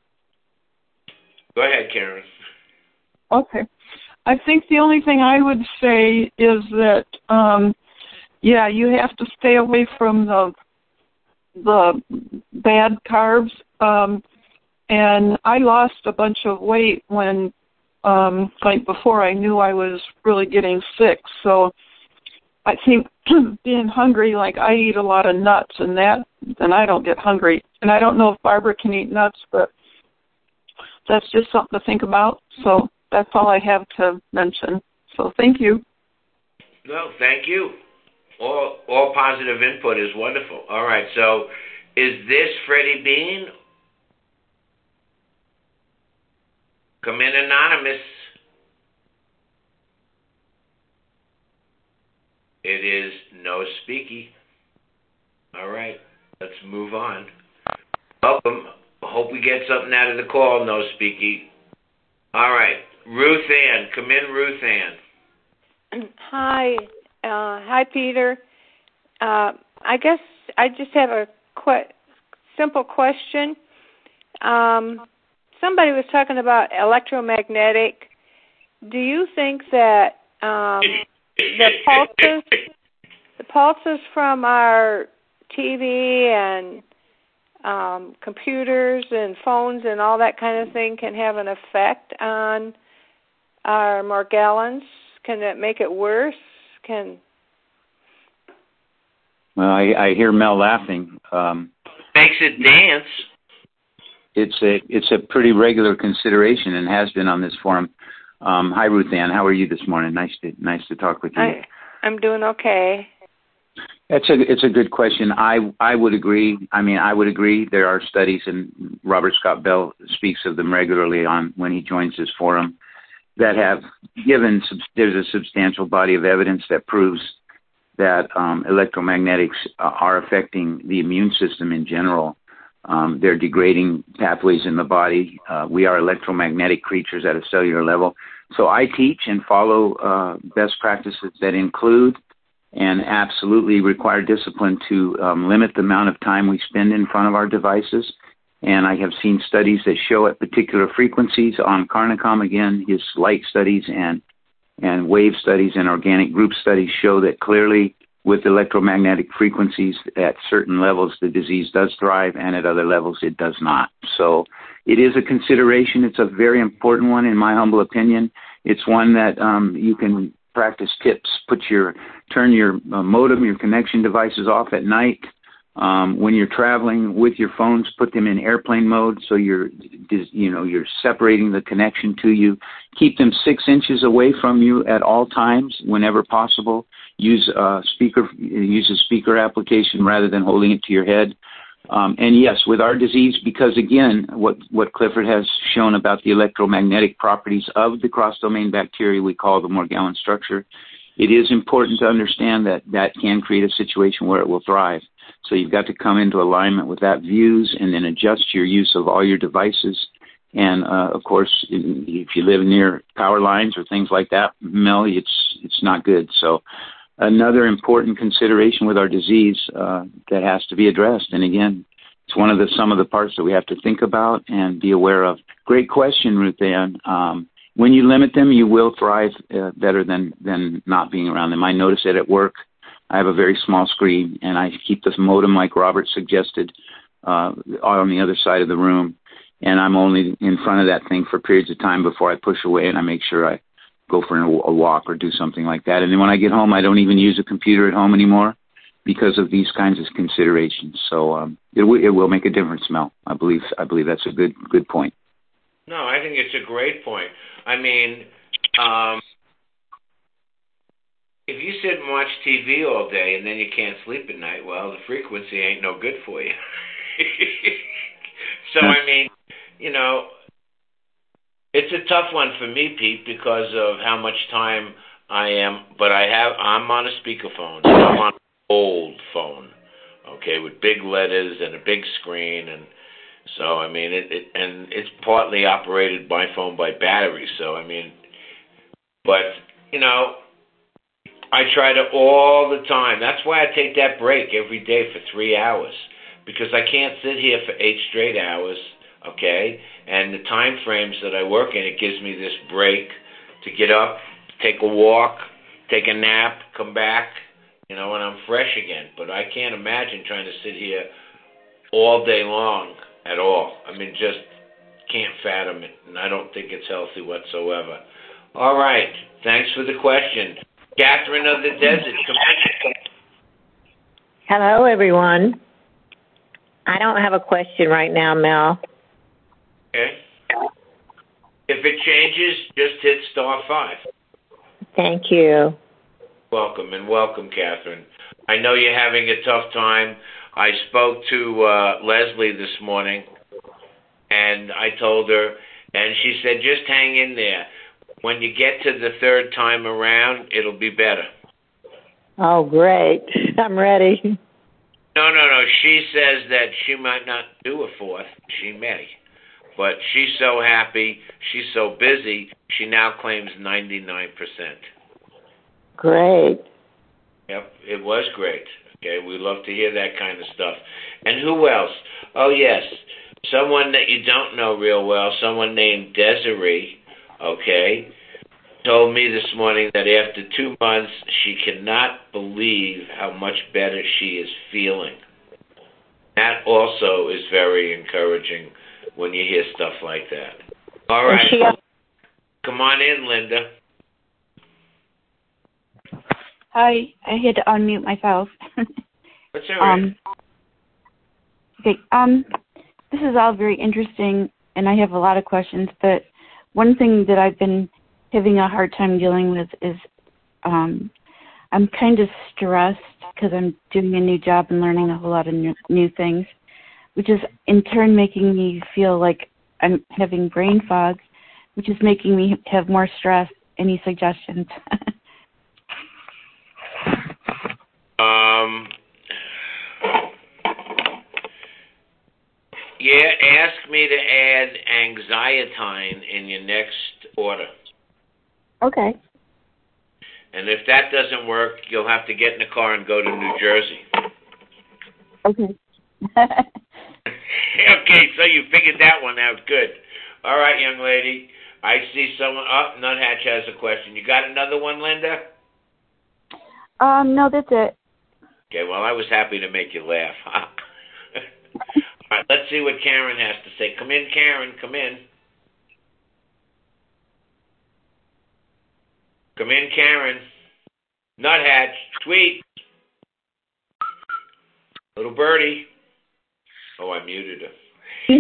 Go ahead, Karen. Okay. I think the only thing I would say is that, um, yeah, you have to stay away from the the bad carbs. Um, and I lost a bunch of weight when, um, like before I knew I was really getting sick. So I think being hungry, like I eat a lot of nuts and that, then I don't get hungry. And I don't know if Barbara can eat nuts, but that's just something to think about. So that's all I have to mention. So thank you. No, thank you. All all positive input is wonderful. All right, so is this Freddie Bean? Come in anonymous. It is no speaky. All right, let's move on. Welcome. Hope we get something out of the call, no speaky. All right, Ruth Ann. Come in, Ruth Ann. Hi. Uh, hi, Peter. Uh, I guess I I just have a qu- simple question. Um, somebody was talking about electromagnetic. Do you think that um, the pulses, the pulses from our T V and um, computers and phones and all that kind of thing can have an effect on our Morgellons? Can it make it worse? Can Well, I, I hear Mel laughing. Um, Makes it dance. It's a it's a pretty regular consideration and has been on this forum. Um, hi, Ruth Ann. How are you this morning? Nice to nice to talk with you. I, I'm doing okay. It's a it's a good question. I I would agree. I mean, I would agree. There are studies, and Robert Scott Bell speaks of them regularly on when he joins this forum, that have given. There's a substantial body of evidence that proves that um, electromagnetics are affecting the immune system in general. Um, they're degrading pathways in the body. Uh, we are electromagnetic creatures at a cellular level. So I teach and follow uh, best practices that include and absolutely require discipline to um, limit the amount of time we spend in front of our devices. And I have seen studies that show at particular frequencies on Carnicom, again, his light studies and and wave studies and organic group studies show that clearly with electromagnetic frequencies at certain levels the disease does thrive, and at other levels it does not. So it is a consideration. It's a very important one in my humble opinion. It's one that um, you can practice tips. Put your turn your uh, modem, your connection devices off at night. Um, when you're traveling with your phones, put them in airplane mode so you're, you know, you're separating the connection to you. Keep them six inches away from you at all times, whenever possible. Use a speaker, use a speaker application rather than holding it to your head. Um, and yes, with our disease, because again, what what Clifford has shown about the electromagnetic properties of the cross-domain bacteria we call the Morgellon structure, it is important to understand that that can create a situation where it will thrive. So you've got to come into alignment with that views and then adjust your use of all your devices. And, uh, of course, if you live near power lines or things like that, Mel, it's it's not good. So another important consideration with our disease uh, that has to be addressed. And, again, it's one of the some of the parts that we have to think about and be aware of. Great question, Ruth Ann. Um, when you limit them, you will thrive uh, better than, than not being around them. I notice it at work. I have a very small screen, and I keep this modem like Robert suggested uh, on the other side of the room, and I'm only in front of that thing for periods of time before I push away, and I make sure I go for a walk or do something like that. And then when I get home, I don't even use a computer at home anymore because of these kinds of considerations. So um, it, w- it will make a difference, Mel. I believe I believe that's a good good point. No, I think it's a great point. I mean, um, if you sit and watch T V all day and then you can't sleep at night, well, the frequency ain't no good for you. So, I mean, you know, it's a tough one for me, Pete, because of how much time I am. But I have, I'm on a speakerphone. So I'm on an old phone, okay, with big letters and a big screen, and so I mean, it, it and it's partly operated by phone by battery. So I mean, but you know. I try to all the time. That's why I take that break every day for three hours, because I can't sit here for eight straight hours, okay? And the time frames that I work in, it gives me this break to get up, take a walk, take a nap, come back, you know, and I'm fresh again. But I can't imagine trying to sit here all day long at all. I mean, just can't fathom it, and I don't think it's healthy whatsoever. All right. Thanks for the question. Catherine of the Desert. Hello, everyone. I don't have a question right now, Mel. Okay. If it changes, just hit star five. Thank you. Welcome, and welcome, Catherine. I know you're having a tough time. I spoke to uh, Leslie this morning, and I told her, and she said, just hang in there. When you get to the third time around, it'll be better. Oh, great. I'm ready. No, no, no. She says that she might not do a fourth. She may. But she's so happy. She's so busy. She now claims ninety-nine percent. Great. Yep, it was great. Okay, we love to hear that kind of stuff. And who else? Oh, yes, someone that you don't know real well, someone named Desiree, okay, told me this morning that after two months, she cannot believe how much better she is feeling. That also is very encouraging when you hear stuff like that. All right. She, come on in, Linda. Hi, I had to unmute myself. What's all right? Um, okay, um, this is all very interesting, and I have a lot of questions, but one thing that I've been having a hard time dealing with is um, I'm kind of stressed because I'm doing a new job and learning a whole lot of new, new things, which is in turn making me feel like I'm having brain fog, which is making me have more stress. Any suggestions? um, yeah, ask me to add Anxietine in your next order. Okay. And if that doesn't work, you'll have to get in the car and go to New Jersey. Okay. Okay, so you figured that one out. Good. All right, young lady. I see someone. Oh, Nuthatch has a question. You got another one, Linda? Um, no, that's it. Okay, well, I was happy to make you laugh. All right, let's see what Karen has to say. Come in, Karen. Come in. Come in, Karen. Nuthatch. Tweet. Little birdie. Oh, I muted her.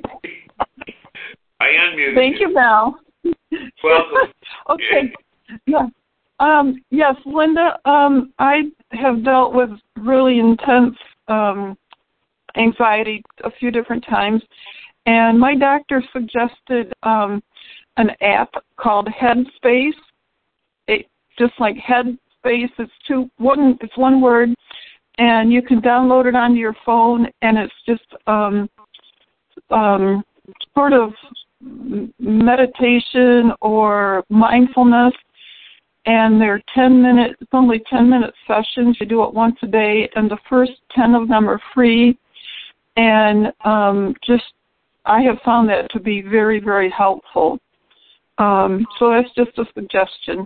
I unmuted Thank you, Val. Welcome. Okay. Yeah. Um, yes, Linda, um, I have dealt with really intense um, anxiety a few different times, and my doctor suggested um, an app called Headspace. It, just like Headspace, it's two one. It's one word, and you can download it onto your phone, and it's just um, um, sort of meditation or mindfulness. And they're ten minute, it's only ten minute sessions. You do it once a day, and the first ten of them are free. And um, just, I have found that to be very, very helpful. Um, so that's just a suggestion.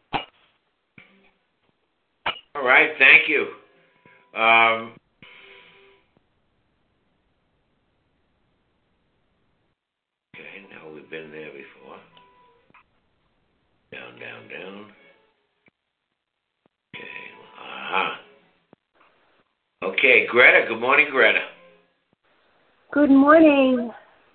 All right, thank you. Um, okay, now we've been there before. Down, down, down. Okay, aha. Okay, Greta. Good morning, Greta. Good morning.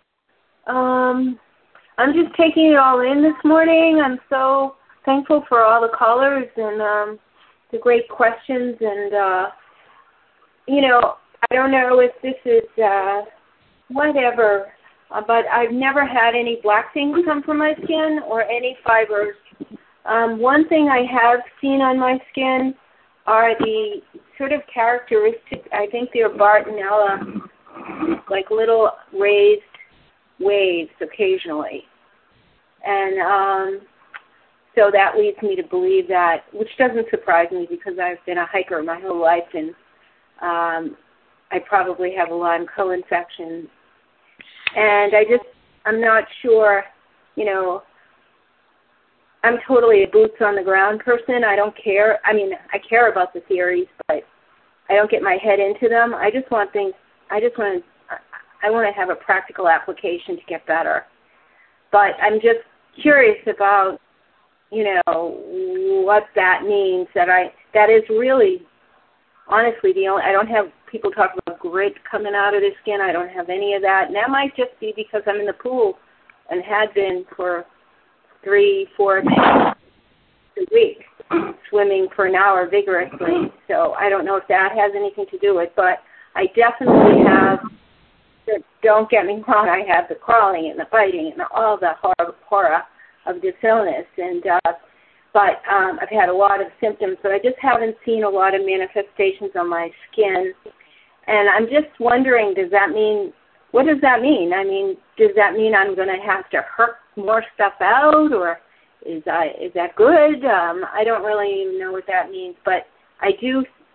Um, I'm just taking it all in this morning. I'm so thankful for all the callers and um, the great questions. And, uh, you know, I don't know if this is uh, whatever, uh, but I've never had any black things come from my skin or any fibers. Um, one thing I have seen on my skin are the sort of characteristic, I think they're Bartonella, like little raised waves occasionally. And um, so that leads me to believe that, which doesn't surprise me because I've been a hiker my whole life, and um, I probably have a Lyme co-infection. And I just, I'm not sure, you know, I'm totally a boots on the ground person. I don't care. I mean, I care about the theories, but I don't get my head into them. I just want things, I just want to, I want to have a practical application to get better. But I'm just curious about, you know, what that means. That I, that is really, honestly, the only, I don't have people talk about grit coming out of the skin. I don't have any of that. And that might just be because I'm in the pool and had been for three, four times a week, swimming for an hour vigorously. So I don't know if that has anything to do with it, but I definitely have, don't get me wrong, I have the crawling and the biting and all the horror, horror of this illness. And uh, but um, I've had a lot of symptoms, but I just haven't seen a lot of manifestations on my skin. And I'm just wondering, does that mean, what does that mean? I mean, does that mean I'm going to have to hurt more stuff out, or is I is that good? Um, I don't really even know what that means, but I do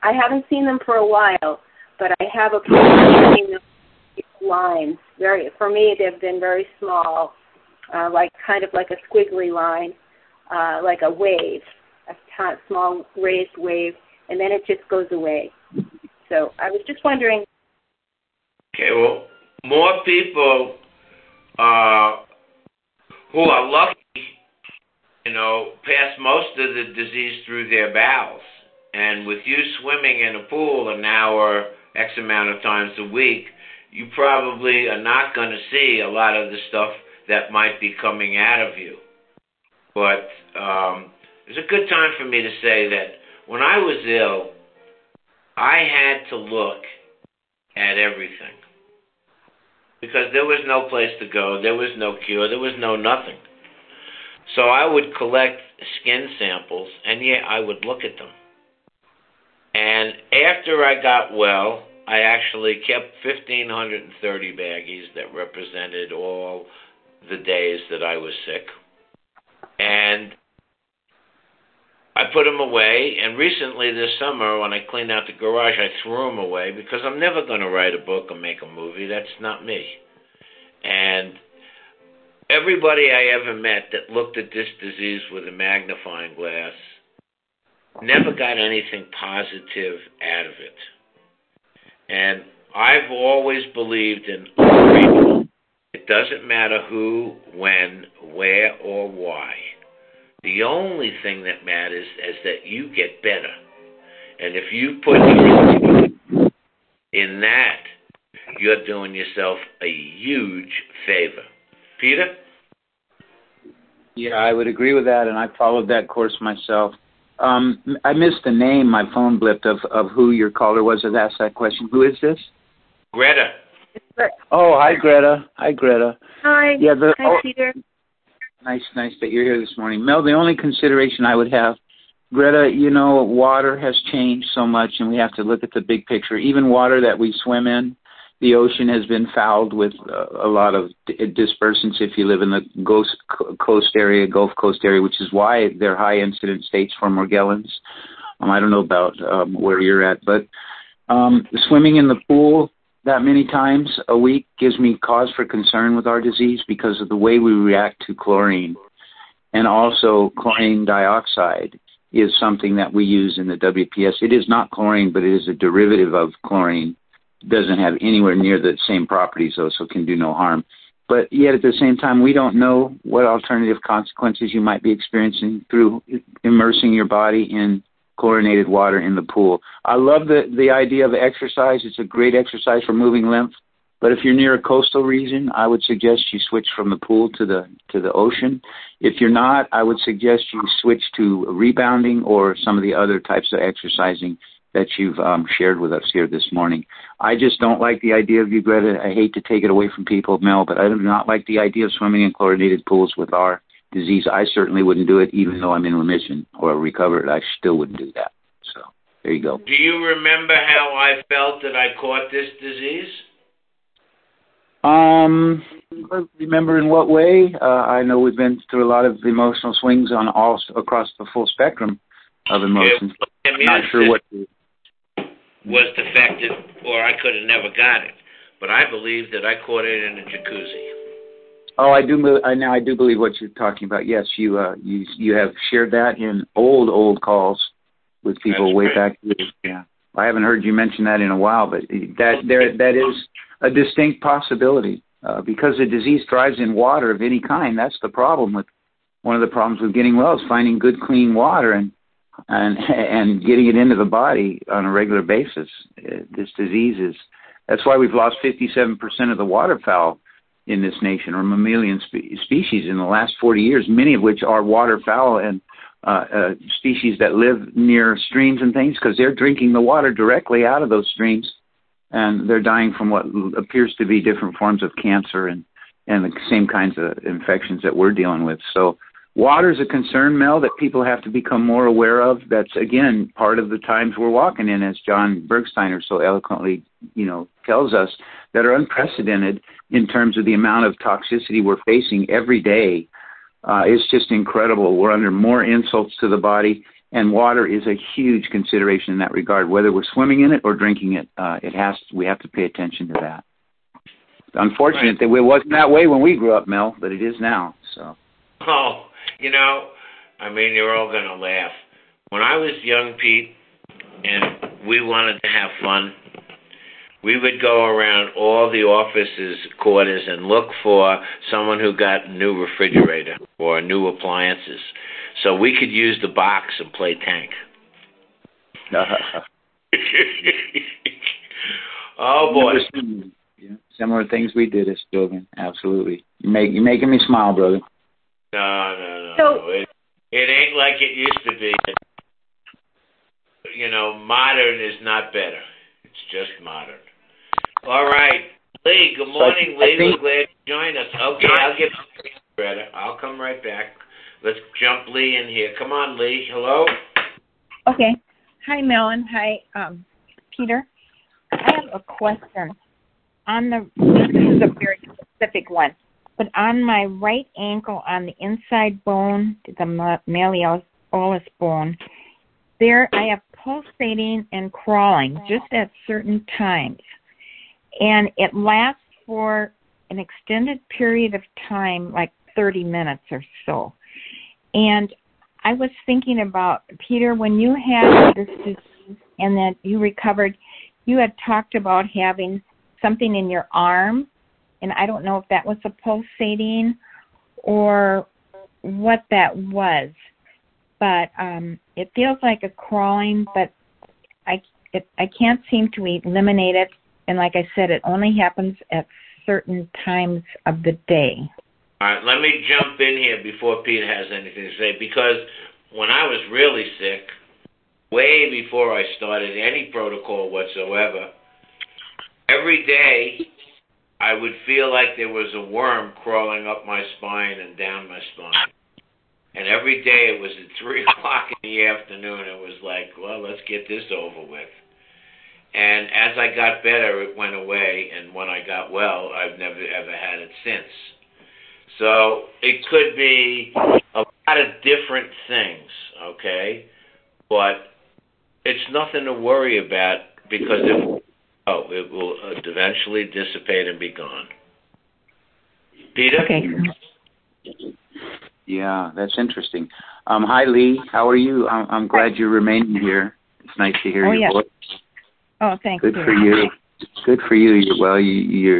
I haven't seen them for a while, but I have a problem seeing the lines. Very, for me, they've been very small, uh, like kind of like a squiggly line, uh, like a wave, a t- small raised wave, and then it just goes away. So I was just wondering. Okay, well, more people uh, who are lucky, you know, pass most of the disease through their bowels. And with you swimming in a pool an hour, X amount of times a week, you probably are not going to see a lot of the stuff that might be coming out of you. But um, it's a good time for me to say that when I was ill, I had to look at everything. Because there was no place to go, there was no cure, there was no nothing. So I would collect skin samples, and yeah, I would look at them. And after I got well, I actually kept one thousand five hundred thirty baggies that represented all the days that I was sick. And I put them away, and recently this summer when I cleaned out the garage, I threw them away because I'm never going to write a book or make a movie. That's not me. And everybody I ever met that looked at this disease with a magnifying glass never got anything positive out of it. And I've always believed in all people. It doesn't matter who, when, where, or why. The only thing that matters is that you get better. And if you put your in that, you're doing yourself a huge favor. Peter? Yeah, I would agree with that, and I followed that course myself. Um, I missed the name. My phone blipped of, of who your caller was that asked that question. Who is this? Greta. Oh, hi, Greta. Hi, Greta. Hi. Yeah, the, Hi, oh, Peter. Nice, nice that you're here this morning. Mel, the only consideration I would have, Greta, you know, water has changed so much, and we have to look at the big picture. Even water that we swim in, the ocean has been fouled with uh, a lot of d- dispersants if you live in the Gulf Coast area, Gulf Coast area, which is why they're high incident states for Morgellons. Um, I don't know about um, where you're at, but um, swimming in the pool that many times a week gives me cause for concern with our disease because of the way we react to chlorine. And also chlorine dioxide is something that we use in the W P S. It is not chlorine, but it is a derivative of chlorine. It doesn't have anywhere near the same properties, though, so it can do no harm. But yet at the same time, we don't know what alternative consequences you might be experiencing through immersing your body in chlorinated water in the pool. I love the, the idea of exercise. It's a great exercise for moving lymph. But if you're near a coastal region, I would suggest you switch from the pool to the to the ocean. If you're not, I would suggest you switch to rebounding or some of the other types of exercising that you've um, shared with us here this morning. I just don't like the idea of you, Greta. I hate to take it away from people, Mel, but I do not like the idea of swimming in chlorinated pools with our disease. I certainly wouldn't do it, even though I'm in remission or recovered. I still wouldn't do that. So there you go. Do you remember how I felt that I caught this disease? Um, remember in what way? Uh, I know we've been through a lot of emotional swings on all across the full spectrum of emotions. I'm not sure what was defective, or I could have never got it. But I believe that I caught it in a jacuzzi. Oh, I do. I now I do believe what you're talking about. Yes, you uh, you you have shared that in old old calls with people That's way right. back. Yeah, I haven't heard you mention that in a while, but that there that is a distinct possibility uh, because the disease thrives in water of any kind. That's the problem with one of the problems with getting well is finding good, clean water and and and getting it into the body on a regular basis. This disease is that's why we've lost fifty-seven percent of the waterfowl in this nation, or mammalian spe- species in the last forty years, many of which are waterfowl and uh, uh, species that live near streams and things because they're drinking the water directly out of those streams, and they're dying from what appears to be different forms of cancer and, and the same kinds of infections that we're dealing with. So water is a concern, Mel, that people have to become more aware of. That's, again, part of the times we're walking in, as John Bergsteiner so eloquently, you know, tells us, that are unprecedented in terms of the amount of toxicity we're facing every day. Uh, it's just incredible. We're under more insults to the body, And water is a huge consideration in that regard. Whether we're swimming in it or drinking it, uh, it has we have to pay attention to that. It's unfortunate right. that it wasn't that way when we grew up, Mel, but it is now. So. Oh, you know, I mean, you're all going to laugh. When I was young, Pete, and we wanted to have fun, we would go around all the offices, quarters, and look for someone who got a new refrigerator or new appliances, so we could use the box and play tank. Oh boy! Yeah, similar things we did as children. Absolutely, you make you making me smile, brother. No, no, no. So, it, it ain't like it used to be. You know, modern is not better. It's just modern. All right. Lee, good morning, Lee. We're glad you joined us. Okay, I'll get Greta. I'll come right back. Let's jump Lee in here. Come on, Lee. Hello? Okay. Hi, Melon. Hi, um, Peter. I have a question. On the, this is a very specific one, but on my right ankle, on the inside bone, the malleolus bone, there I have pulsating and crawling just at certain times. And it lasts for an extended period of time, like thirty minutes or so. And I was thinking about, Peter, when you had this disease and that you recovered, you had talked about having something in your arm, and I don't know if that was a pulsating or what that was. But um, it feels like a crawling, but I, it, I can't seem to eliminate it. And like I said, it only happens at certain times of the day. All right, let me jump in here before Peter has anything to say, because when I was really sick, way before I started any protocol whatsoever, every day I would feel like there was a worm crawling up my spine and down my spine. And every day it was at three o'clock in the afternoon. It was like, well, let's get this over with. And as I got better, it went away. And when I got well, I've never, ever had it since. So it could be a lot of different things, okay? But it's nothing to worry about because it, oh, it will eventually dissipate and be gone. Peter? Okay. Yeah, that's interesting. Um, hi, Lee. How are you? I'm, I'm glad you're remaining here. It's nice to hear oh, your yeah. voice. Oh, thanks. Good for you. Good for you. You're, well, you, you're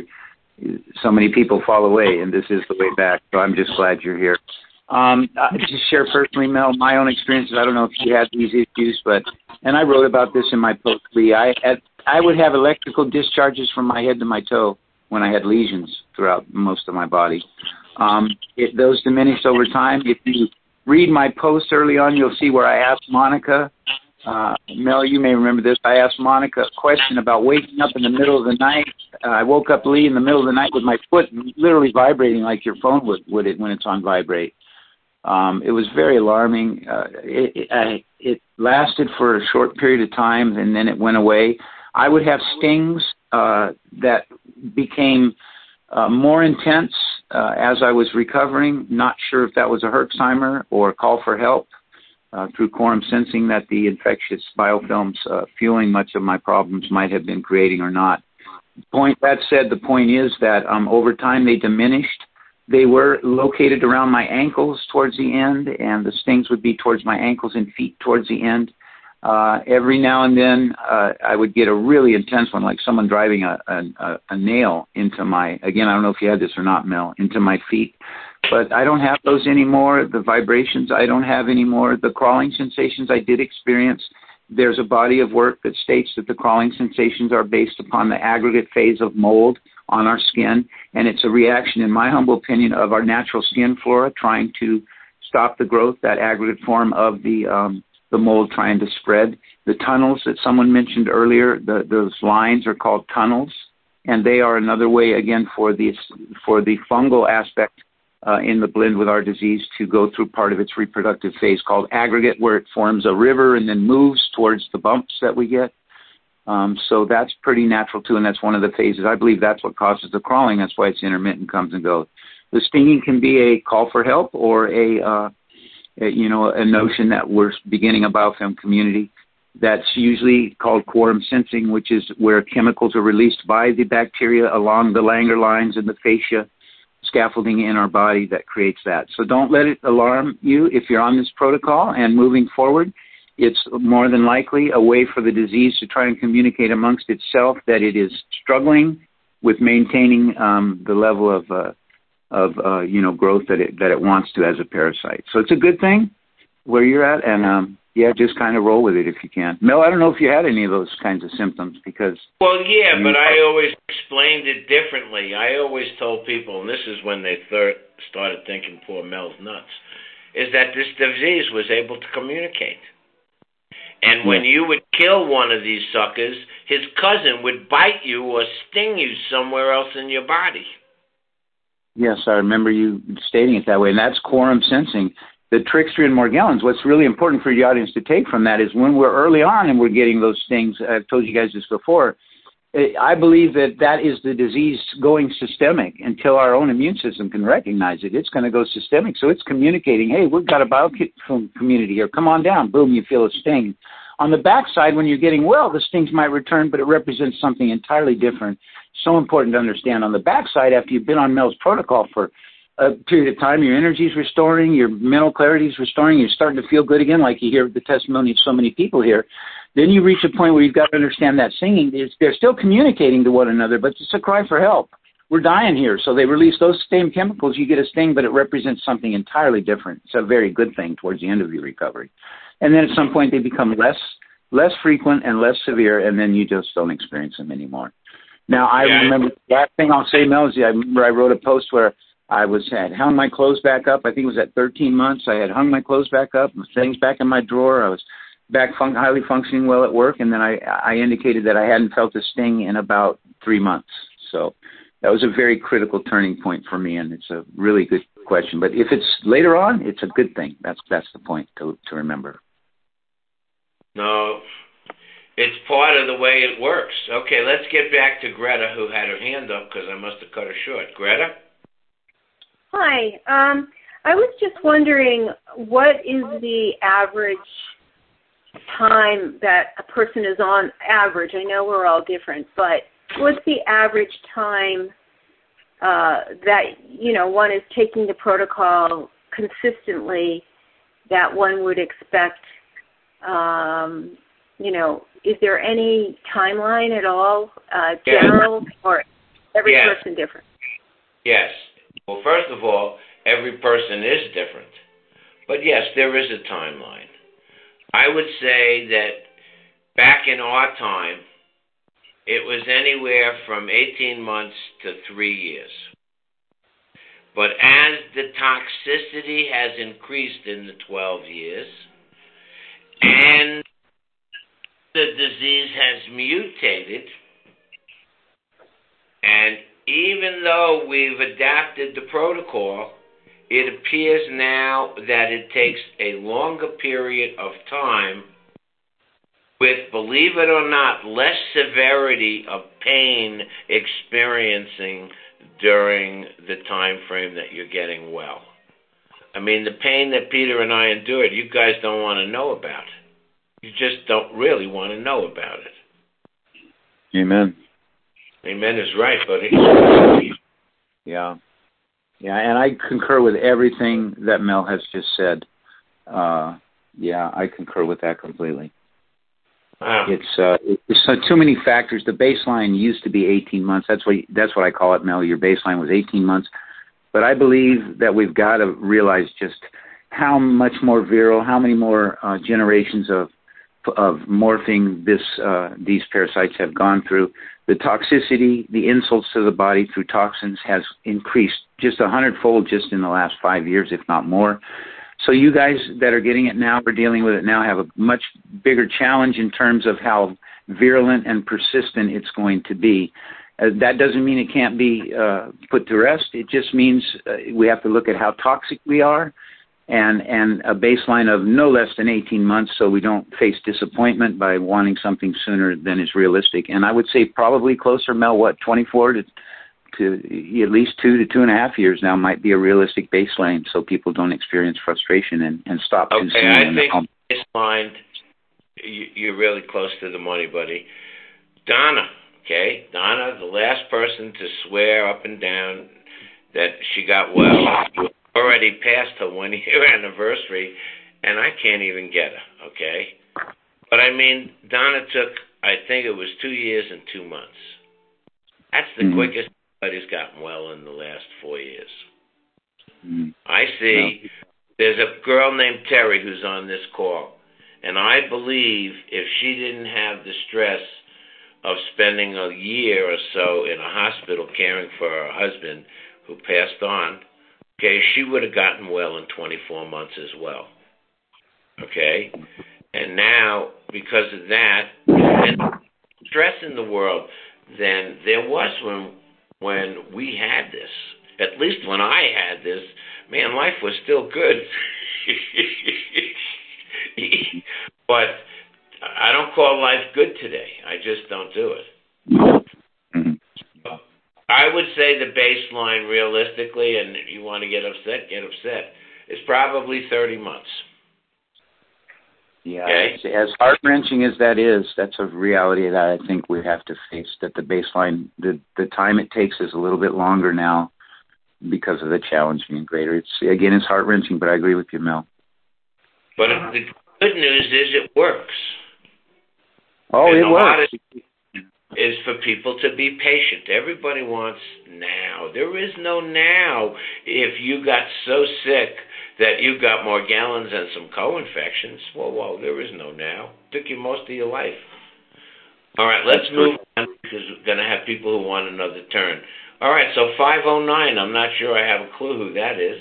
so many people fall away, and this is the way back. So I'm just glad you're here. Um, I just share personally, Mel, my own experiences. I don't know if you had these issues, but and I wrote about this in my post, Lee. I had I would have electrical discharges from my head to my toe when I had lesions throughout most of my body. Um, it, those diminished over time. If you read my post early on, you'll see where I asked Monica. Uh, Mel, you may remember this. I asked Monica a question about waking up in the middle of the night. Uh, I woke up, Lee, in the middle of the night with my foot literally vibrating like your phone would, would it when it's on vibrate. Um, it was very alarming. Uh, it, it, I, it lasted for a short period of time, and then it went away. I would have stings uh, that became uh, more intense uh, as I was recovering. Not sure if that was a Herxheimer or a call for help. Uh, through quorum sensing that the infectious biofilms uh, fueling much of my problems might have been creating or not. Point that said, the point is that um, over time they diminished. They were located around my ankles towards the end, and the stings would be towards my ankles and feet towards the end. Uh, every now and then uh, I would get a really intense one, like someone driving a, a, a nail into my, again, I don't know if you had this or not, Mel, into my feet. But I don't have those anymore. The vibrations I don't have anymore. The crawling sensations I did experience. There's a body of work that states that the crawling sensations are based upon the aggregate phase of mold on our skin, and it's a reaction, in my humble opinion, of our natural skin flora trying to stop the growth, that aggregate form of the um, the mold trying to spread. The tunnels that someone mentioned earlier, the, those lines are called tunnels, and they are another way, again, for the, for the fungal aspect Uh, in the blend with our disease to go through part of its reproductive phase called aggregate, where it forms a river and then moves towards the bumps that we get. Um, so that's pretty natural too, and that's one of the phases. I believe that's what causes the crawling. That's why it's intermittent, comes and goes. The stinging can be a call for help or a uh, uh, you know, a notion that we're beginning a biofilm community. That's usually called quorum sensing, which is where chemicals are released by the bacteria along the Langer lines and the fascia scaffolding in our body that creates that. So don't let it alarm you if you're on this protocol, and moving forward, it's more than likely a way for the disease to try and communicate amongst itself that it is struggling with maintaining um, the level of, uh, of uh, you know, growth that it, that it wants to as a parasite. So it's a good thing where you're at, and um, yeah, just kind of roll with it if you can. Mel, I don't know if you had any of those kinds of symptoms because... Well, yeah, but I always explained it differently. I always told people, and this is when they thir- started thinking poor Mel's nuts, is that this disease was able to communicate. And when you would kill one of these suckers, his cousin would bite you or sting you somewhere else in your body. Yes, I remember you stating it that way, and that's quorum sensing. The Trickster and Morgellons, what's really important for the audience to take from that is when we're early on and we're getting those things, I've told you guys this before, I believe that that is the disease going systemic until our own immune system can recognize it. It's going to go systemic. So it's communicating, hey, we've got a biofilm community here. Come on down. Boom, you feel a sting. On the backside, when you're getting well, the stings might return, but it represents something entirely different. So important to understand. On the backside, after you've been on Mel's protocol for a period of time, your energy is restoring, your mental clarity is restoring, you're starting to feel good again, like you hear the testimony of so many people here. Then you reach a point where you've got to understand that singing is they're still communicating to one another, but it's a cry for help. We're dying here. So they release those same chemicals. You get a sting, but it represents something entirely different. It's a very good thing towards the end of your recovery. And then at some point they become less less frequent and less severe, and then you just don't experience them anymore. Now, I yeah. remember, the last thing I'll say, Mel, is I remember I wrote a post where I was had hung my clothes back up. I think it was at thirteen months. I had hung my clothes back up, things back in my drawer. I was back fun- highly functioning well at work, and then I, I indicated that I hadn't felt a sting in about three months. So that was a very critical turning point for me, and it's a really good question. But if it's later on, it's a good thing. That's that's the point to to remember. No, it's part of the way it works. Okay, let's get back to Greta, who had her hand up because I must have cut her short. Greta? Hi. Um, I was just wondering, what is the average time that a person is on average? I know we're all different, but what's the average time uh, that, you know, one is taking the protocol consistently that one would expect, um, you know, is there any timeline at all, uh, general, yes. or every yes. person different? Yes. Well, first of all, every person is different. But yes, there is a timeline. I would say that back in our time, it was anywhere from eighteen months to three years. But as the toxicity has increased in the twelve years, and the disease has mutated, and even though we've adapted the protocol, it appears now that it takes a longer period of time with, believe it or not, less severity of pain experiencing during the time frame that you're getting well. I mean, the pain that Peter and I endured, you guys don't want to know about. You just don't really want to know about it. Amen. Amen is right, buddy. Yeah. Yeah, and I concur with everything that Mel has just said. Uh, yeah, I concur with that completely. Wow. It's uh, it's uh, too many factors. The baseline used to be eighteen months. That's what that's what I call it, Mel. Your baseline was eighteen months. But I believe that we've got to realize just how much more virile, how many more uh, generations of of morphing this uh, these parasites have gone through. The toxicity, the insults to the body through toxins has increased just a hundredfold just in the last five years, if not more. So you guys that are getting it now or dealing with it now have a much bigger challenge in terms of how virulent and persistent it's going to be. Uh, that doesn't mean it can't be uh, put to rest. It just means uh, we have to look at how toxic we are, and and a baseline of no less than eighteen months so we don't face disappointment by wanting something sooner than is realistic. And I would say probably closer, Mel, what, twenty-four to to at least two to two and a half years now might be a realistic baseline, so people don't experience frustration and, and stop too Okay, soon. I And, think um, baseline, you- you're really close to the money, buddy. Donna, okay? Donna, the last person to swear up and down that she got well, you already passed her one-year anniversary, and I can't even get her, okay? But, I mean, Donna took, I think it was two years and two months. That's the mm-hmm. quickest anybody's gotten well in the last four years. Mm-hmm. I see no. There's a girl named Terry who's on this call, and I believe if she didn't have the stress of spending a year or so in a hospital caring for her husband who passed on, okay, she would have gotten well in twenty-four months as well. Okay? And now, because of that, and stress in the world than there was when when we had this. At least when I had this, man, life was still good. But I don't call life good today. I just don't do it. Mm-hmm. I would say the baseline, realistically, and if you want to get upset, get upset, is probably thirty months. Yeah, okay? As heart-wrenching as that is, that's a reality that I think we have to face, that the baseline, the, the time it takes is a little bit longer now because of the challenge being greater. It's, again, it's heart-wrenching, but I agree with you, Mel. But the good news is it works. Oh, and it works. Is for people to be patient. Everybody wants now. There is no now if you got so sick that you got Morgellons and some co-infections. Whoa, whoa, there is no now. It took you most of your life. All right, let's move on because we're going to have people who want another turn. All right, so five oh nine, I'm not sure I have a clue who that is.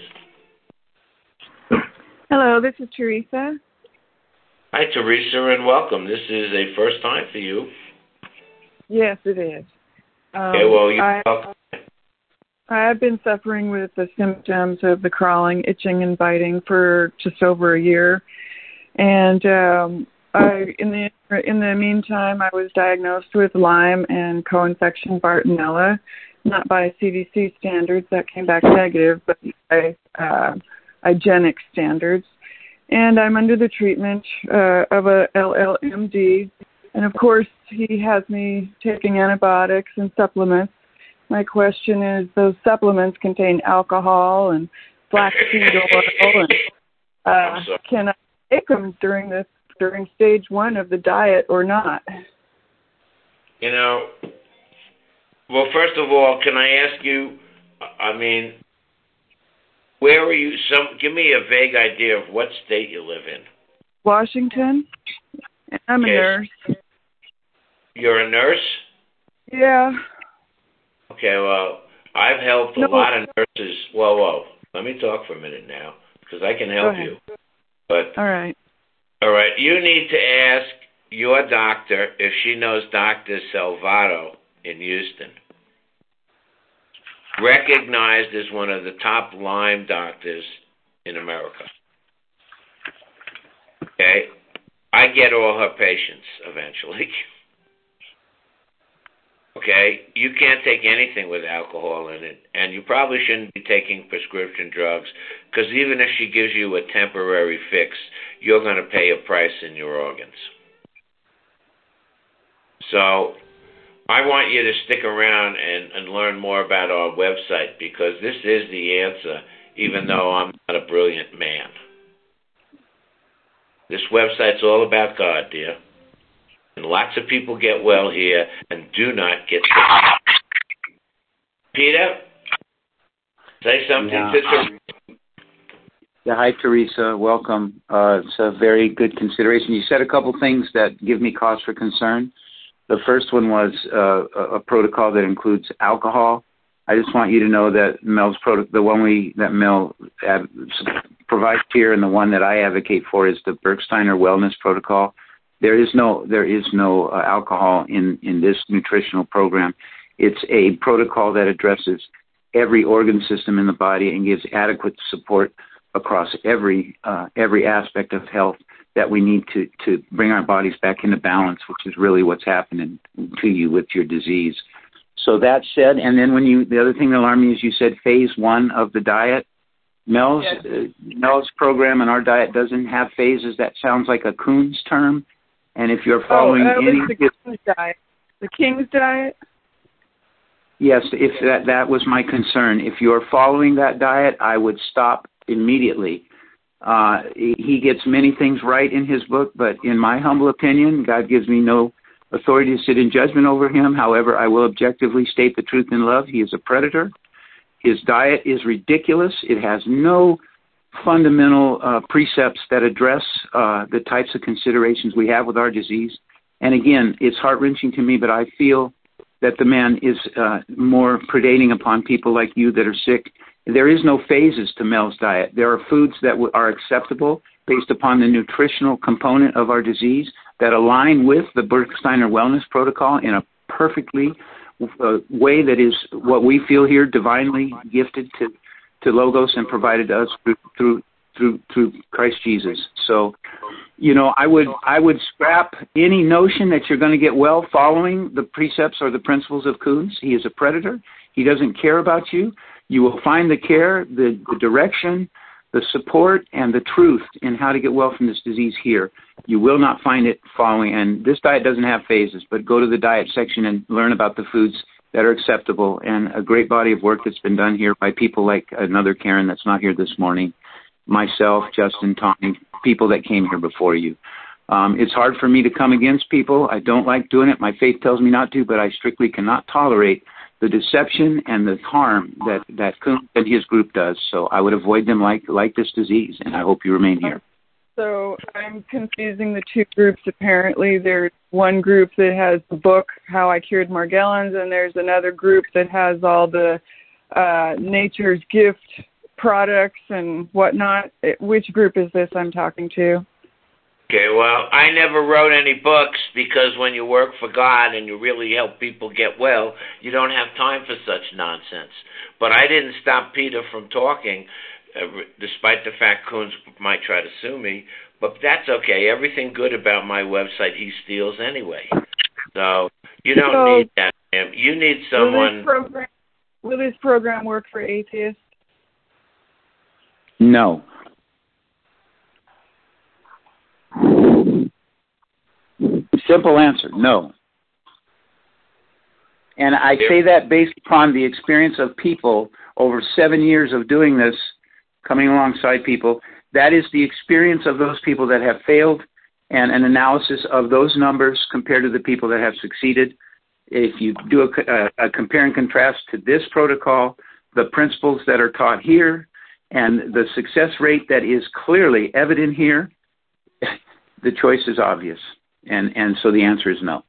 Hello, this is Teresa. Hi, Teresa, and welcome. This is a first time for you. Yes, it is. Um, okay, well, you I, I've been suffering with the symptoms of the crawling, itching, and biting for just over a year. And um, I, in the in the meantime, I was diagnosed with Lyme and co-infection Bartonella, not by C D C standards, that came back negative, but by uh, hygienic standards. And I'm under the treatment uh, of a L L M D. And, of course, he has me taking antibiotics and supplements. My question is, those supplements contain alcohol and flaxseed oil. And, uh, can I take them during this during stage one of the diet or not? You know, well, first of all, can I ask you, I mean, where are you? Some, give me a vague idea of what state you live in. Washington. I'm okay. a nurse. You're a nurse? Yeah. Okay, well, I've helped a no. lot of nurses. Whoa, whoa. Let me talk for a minute now, because I can help you. But all right. All right. You need to ask your doctor if she knows Doctor Salvato in Houston. Recognized as one of the top Lyme doctors in America. Okay? I get all her patients eventually. Okay, you can't take anything with alcohol in it, and you probably shouldn't be taking prescription drugs, because even if she gives you a temporary fix, you're going to pay a price in your organs. So I want you to stick around and, and learn more about our website, because this is the answer, even though I'm not a brilliant man. This website's all about God, dear. And lots of people get well here and do not get sick. Peter, say something yeah. to Teresa. Yeah, hi, Teresa. Welcome. Uh, it's a very good consideration. You said a couple things that give me cause for concern. The first one was uh, a protocol that includes alcohol. I just want you to know that Mel's protocol, the one we that Mel ad- provides here, and the one that I advocate for is the Berksteiner Wellness Protocol. There is no there is no uh, alcohol in, in this nutritional program. It's a protocol that addresses every organ system in the body and gives adequate support across every uh, every aspect of health that we need to, to bring our bodies back into balance, which is really what's happening to you with your disease. So that said, and then when you, the other thing that alarmed me is you said phase one of the diet. Mel's, yes. uh, Mel's program and our diet doesn't have phases. That sounds like a Kuhn's term. And if you're following oh, uh, any... the King's diet. The King's diet? Yes, if that, that was my concern. If you're following that diet, I would stop immediately. Uh, he gets many things right in his book, but in my humble opinion, God gives me no authority to sit in judgment over him. However, I will objectively state the truth in love. He is a predator. His diet is ridiculous. It has no fundamental uh, precepts that address uh, the types of considerations we have with our disease. And again, it's heart-wrenching to me, but I feel that the man is uh, more predating upon people like you that are sick. There is no phases to Mel's diet. There are foods that w- are acceptable based upon the nutritional component of our disease that align with the Berksteiner Wellness Protocol in a perfectly uh, way that is what we feel here, divinely gifted to, to Logos and provided to us through, through through through Christ Jesus. So, you know, I would I would scrap any notion that you're going to get well following the precepts or the principles of Kuhn's. He is a predator. He doesn't care about you. You will find the care, the, the direction, the support, and the truth in how to get well from this disease here. You will not find it following. And this diet doesn't have phases, but go to the diet section and learn about the foods that are acceptable, and a great body of work that's been done here by people like another Karen that's not here this morning, myself, Justin, Tommy, people that came here before you. Um, it's hard for me to come against people. I don't like doing it. My faith tells me not to, but I strictly cannot tolerate the deception and the harm that, that Kuhn and his group does. So I would avoid them like, like this disease, and I hope you remain here. So I'm confusing the two groups. Apparently there's one group that has the book, How I Cured Morgellons, and there's another group that has all the uh, Nature's Gift products and whatnot. Which group is this I'm talking to? Okay, well, I never wrote any books because when you work for God and you really help people get well, you don't have time for such nonsense. But I didn't stop Peter from talking, uh, despite the fact Kuhn's might try to sue me. But that's okay. Everything good about my website he steals anyway. So you don't so, need that. You need someone... Will this, program, will this program work for atheists? No. Simple answer, no. And I say that based upon the experience of people over seven years of doing this, coming alongside people. That is the experience of those people that have failed, and an analysis of those numbers compared to the people that have succeeded. If you do a, a, a compare and contrast to this protocol, the principles that are taught here, and the success rate that is clearly evident here, the choice is obvious. And and so the answer is no.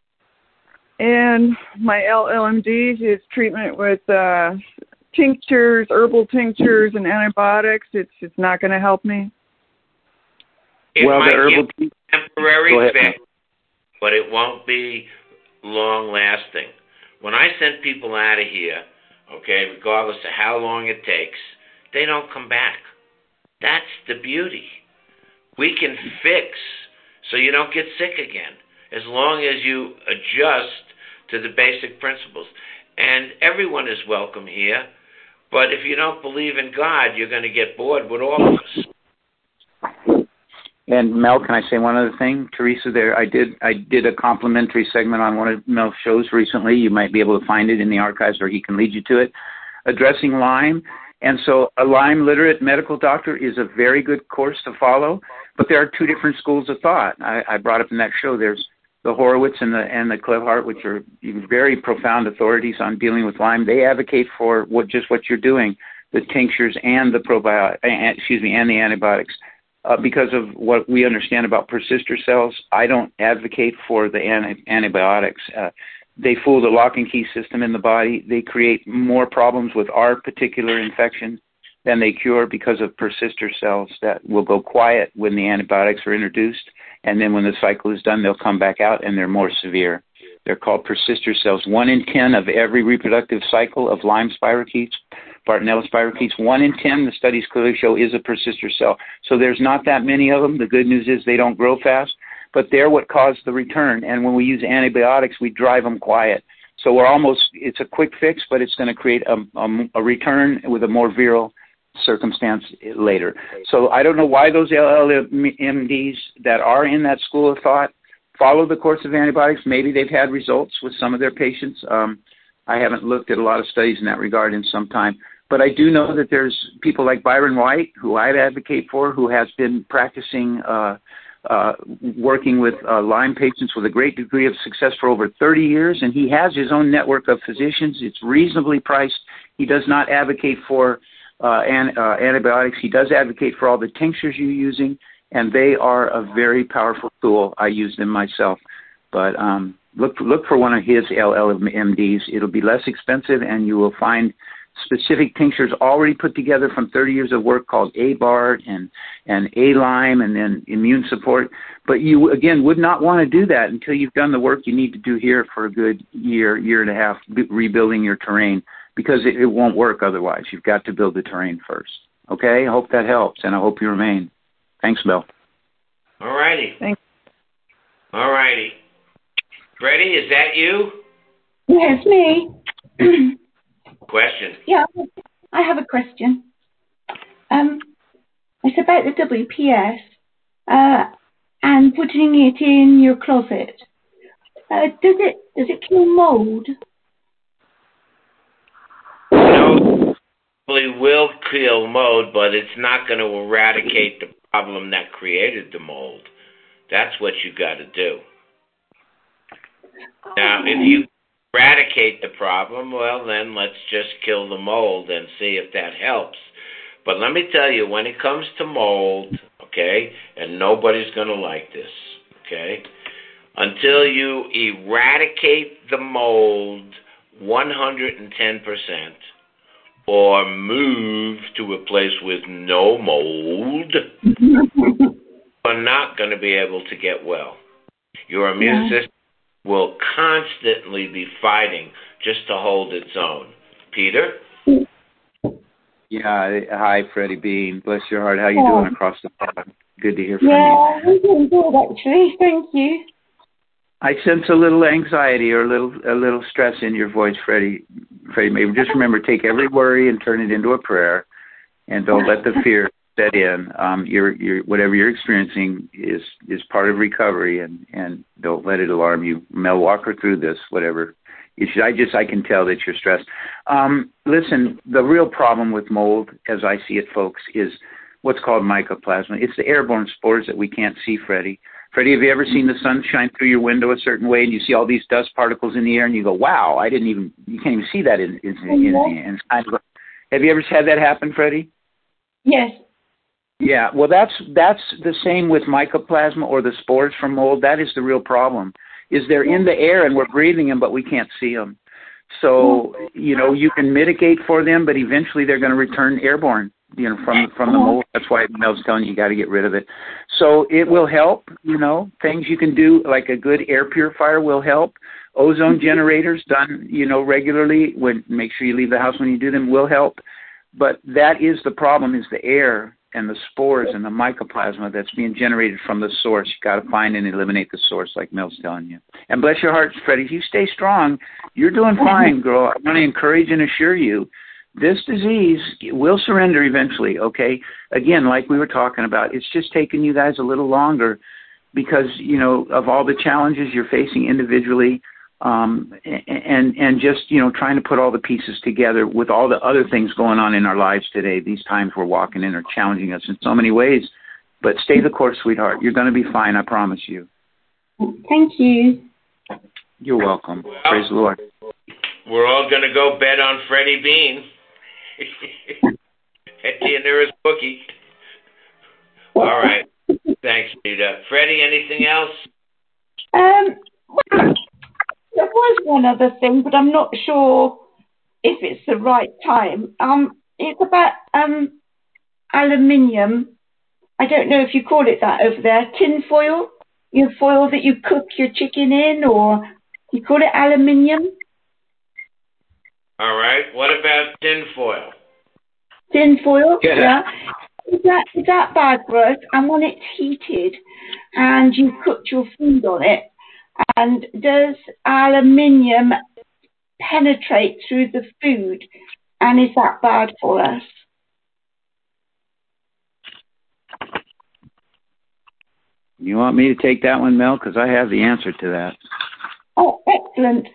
And my L L M D is treatment with uh, tinctures, herbal tinctures, and antibiotics. It's it's not going to help me. It well, might the herbal be temporary fix, but it won't be long lasting. When I send people out of here, okay, regardless of how long it takes, they don't come back. That's the beauty. We can fix so you don't get sick again, as long as you adjust to the basic principles. And everyone is welcome here, but if you don't believe in God, you're going to get bored with all of us. And Mel, can I say one other thing? Teresa, there, I did I did a complimentary segment on one of Mel's shows recently. You might be able to find it in the archives, or he can lead you to it, addressing Lyme. And so a Lyme-literate medical doctor is a very good course to follow, but there are two different schools of thought. I, I brought up in that show, there's the Horowitz and the and the Klevhart, which are very profound authorities on dealing with Lyme. They advocate for what just what you're doing, the tinctures and the probiotics, excuse me, and the antibiotics. Uh, because of what we understand about persister cells, I don't advocate for the anti- antibiotics. Uh, They fool the lock and key system in the body. They create more problems with our particular infection than they cure because of persister cells that will go quiet when the antibiotics are introduced. And then when the cycle is done, they'll come back out and they're more severe. They're called persister cells. One in ten of every reproductive cycle of Lyme spirochetes, Bartonella spirochetes, one in ten, the studies clearly show, is a persister cell. So there's not that many of them. The good news is they don't grow fast, but they're what caused the return. And when we use antibiotics, we drive them quiet. So we're almost, it's a quick fix, but it's going to create a, a, a return with a more virile circumstance later. So I don't know why those L L M Ds that are in that school of thought follow the course of antibiotics. Maybe they've had results with some of their patients. Um, I haven't looked at a lot of studies in that regard in some time. But I do know that there's people like Byron White, who I'd advocate for, who has been practicing uh, uh, working with uh, Lyme patients with a great degree of success for over thirty years, and he has his own network of physicians. It's reasonably priced. He does not advocate for uh, an, uh, antibiotics. He does advocate for all the tinctures you're using, and they are a very powerful tool. I use them myself. But um, look, look for one of his L L M Ds. It'll be less expensive, and you will find specific tinctures already put together from thirty years of work called A-Bart and, and A-Lyme and then immune support. But you, again, would not want to do that until you've done the work you need to do here for a good year, year and a half, rebuilding your terrain, because it, it won't work otherwise. You've got to build the terrain first. Okay? I hope that helps, and I hope you remain. Thanks, Bill. All righty. Thanks. All righty. Freddie, is that you? Yes, me. Question. Yeah, I have a question. Um, it's about the W P S uh, and putting it in your closet. Uh, does it does it kill mold? No, it will kill mold, but it's not going to eradicate the problem that created the mold. That's what you got to do. Now, if you eradicate the problem, well, then let's just kill the mold and see if that helps. But let me tell you, when it comes to mold, okay, and nobody's going to like this, okay, until you eradicate the mold one hundred ten percent or move to a place with no mold, you're not going to be able to get well. Your immune Yeah. system will constantly be fighting just to hold its own. Peter? Yeah, hi, Freddie Bean. Bless your heart. How you Yeah. doing across the pond? Good to hear from Yeah, you. I'm doing good actually. Thank you. I sense a little anxiety or a little a little stress in your voice, Freddie. Freddie, maybe just remember, take every worry and turn it into a prayer, and don't let the fear set in. Um, you're, you're, whatever you're experiencing is is part of recovery, and, and don't let it alarm you. Mel, walk her through this, whatever. You should, I just I can tell that you're stressed. Um, listen, the real problem with mold, as I see it, folks, is what's called mycoplasma. It's the airborne spores that we can't see, Freddie. Freddie, have you ever seen the sun shine through your window a certain way, and you see all these dust particles in the air, and you go, "Wow, I didn't even." You can't even see that in in, in, in, in kind of. Have you ever had that happen, Freddie? Yes. Yeah, well, that's that's the same with mycoplasma or the spores from mold. That is the real problem. Is they're in the air and we're breathing them, but we can't see them. So you know you can mitigate for them, but eventually they're going to return airborne. You know, from from the mold. That's why Mel's telling you you got to get rid of it. So it will help. You know, things you can do like a good air purifier will help. Ozone generators done, you know, regularly. When make sure you leave the house when you do them will help. But that is the problem: is the air and the spores and the mycoplasma that's being generated from the source. You got to find and eliminate the source, like Mel's telling you. And bless your heart, Freddie. You stay strong. You're doing fine, girl. I want to encourage and assure you. This disease will surrender eventually, okay? Again, like we were talking about, it's just taking you guys a little longer because, you know, of all the challenges you're facing individually um, and and just, you know, trying to put all the pieces together with all the other things going on in our lives today. These times we're walking in are challenging us in so many ways. But stay the course, sweetheart. You're going to be fine, I promise you. Thank you. You're welcome. Well, praise the Lord. We're all going to go bet on Freddie Bean. Head to your nearest bookie. All right. Thanks, Peter. Freddie, anything else? Um, well, there was one other thing, but I'm not sure if it's the right time. Um, it's about um aluminium. I don't know if you call it that over there. Tin foil, your foil that you cook your chicken in, or you call it aluminium. All right. What about tin foil? Tin foil, Yeah. yeah. Is that is that bad for us? And when it's heated and you cooked your food on it, and does aluminium penetrate through the food, and is that bad for us? You want me to take that one, Mel? Because I have the answer to that. Oh, excellent.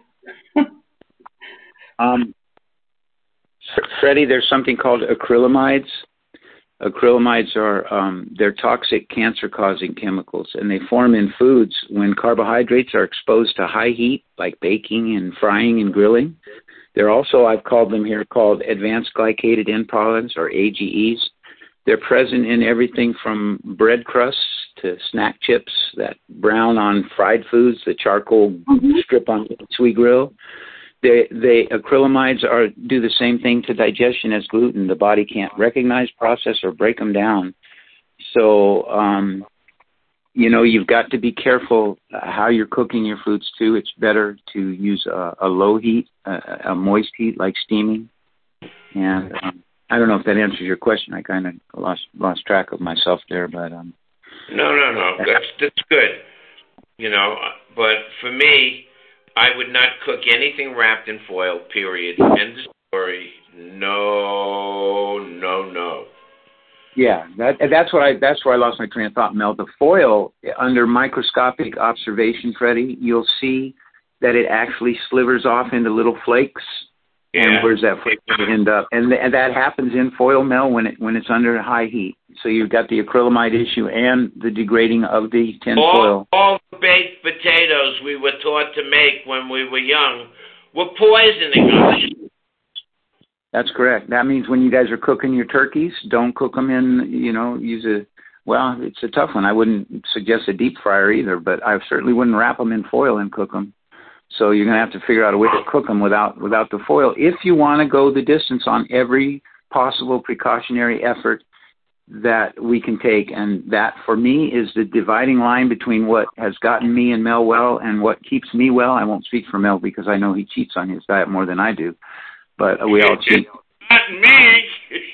um, Freddie, there's something called acrylamides. Acrylamides are um, they're toxic, cancer-causing chemicals, and they form in foods when carbohydrates are exposed to high heat, like baking and frying and grilling. They're also, I've called them here, called advanced glycated end products, or A G Es. They're present in everything from bread crusts to snack chips that brown on fried foods, the charcoal mm-hmm. strip on which we grill. They, they acrylamides are do the same thing to digestion as gluten. The body can't recognize, process, or break them down. So, um, you know, you've got to be careful how you're cooking your foods too. It's better to use a, a low heat, a, a moist heat like steaming. And um, I don't know if that answers your question. I kind of lost lost track of myself there, but um. No, no, no. That's that's good. You know, but for me, I would not cook anything wrapped in foil, period. End of story. No, no, no. Yeah, that, that's what I. That's where I lost my train of thought, Mel. The foil, under microscopic observation, Freddie, you'll see that it actually slivers off into little flakes. Yeah. And where's that flake going to end up? And, th- and that happens in foil, Mel, when it when it's under high heat. So you've got the acrylamide issue and the degrading of the tin all, foil. All the baked potatoes we were taught to make when we were young were poisoning us. That's correct. That means when you guys are cooking your turkeys, don't cook them in, you know, use a, well, it's a tough one. I wouldn't suggest a deep fryer either, but I certainly wouldn't wrap them in foil and cook them. So you're going to have to figure out a way to cook them without without the foil. If you want to go the distance on every possible precautionary effort that we can take, and that for me is the dividing line between what has gotten me and Mel well and what keeps me well. I won't speak for Mel because I know he cheats on his diet more than I do, but we all cheat. Not me.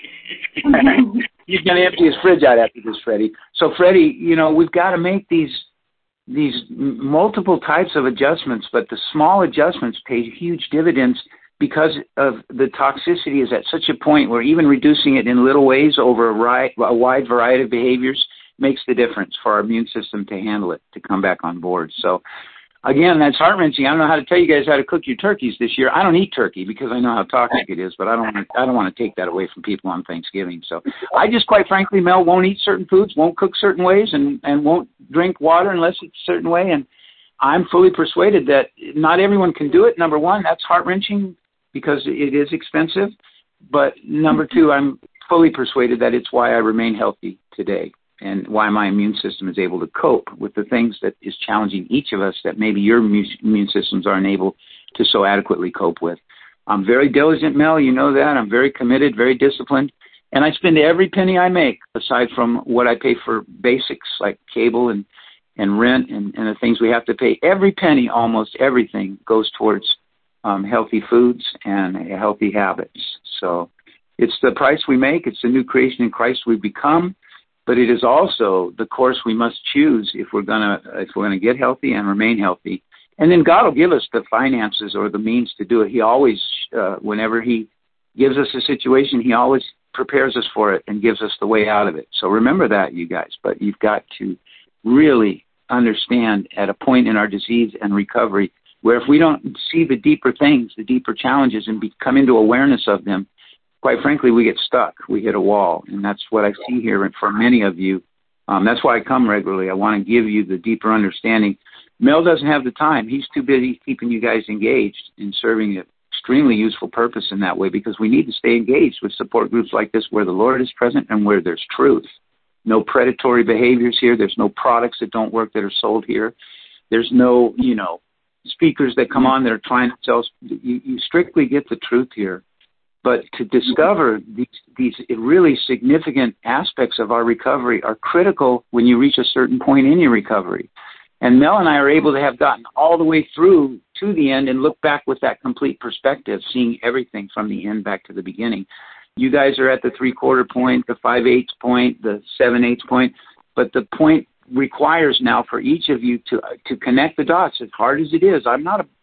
He's going to empty his fridge out after this, Freddie. So, Freddie, you know, we've got to make these these multiple types of adjustments, but the small adjustments pay huge dividends because of the toxicity is at such a point where even reducing it in little ways over a, ri- a wide variety of behaviors makes the difference for our immune system to handle it, to come back on board. So, again, that's heart-wrenching. I don't know how to tell you guys how to cook your turkeys this year. I don't eat turkey because I know how toxic it is, but I don't want to, I don't want to take that away from people on Thanksgiving. So I just, quite frankly, Mel, won't eat certain foods, won't cook certain ways, and, and won't drink water unless it's a certain way. And I'm fully persuaded that not everyone can do it. Number one, that's heart-wrenching because it is expensive. But number two, I'm fully persuaded that it's why I remain healthy today, and why my immune system is able to cope with the things that is challenging each of us that maybe your immune systems aren't able to so adequately cope with. I'm very diligent, Mel. You know that. I'm very committed, very disciplined. And I spend every penny I make, aside from what I pay for basics like cable and, and rent and, and the things we have to pay. Every penny, almost everything, goes towards um, healthy foods and healthy habits. So it's the price we make. It's the new creation in Christ we become. But it is also the course we must choose if we're gonna if we're gonna get healthy and remain healthy. And then God will give us the finances or the means to do it. He always, uh, whenever He gives us a situation, He always prepares us for it and gives us the way out of it. So remember that, you guys. But you've got to really understand at a point in our disease and recovery where if we don't see the deeper things, the deeper challenges, and be, come into awareness of them, quite frankly, we get stuck. We hit a wall, and that's what I see here. And for many of you, um, that's why I come regularly. I want to give you the deeper understanding. Mel doesn't have the time. He's too busy keeping you guys engaged and serving an extremely useful purpose in that way, because we need to stay engaged with support groups like this where the Lord is present and where there's truth. No predatory behaviors here. There's no products that don't work that are sold here. There's no, you know, speakers that come on that are trying to sell. You, you strictly get the truth here. But to discover these, these really significant aspects of our recovery are critical when you reach a certain point in your recovery. And Mel and I are able to have gotten all the way through to the end and look back with that complete perspective, seeing everything from the end back to the beginning. You guys are at the three-quarter point, the five-eighths point, the seven-eighths point, but the point requires now for each of you to to connect the dots as hard as it is. I'm not a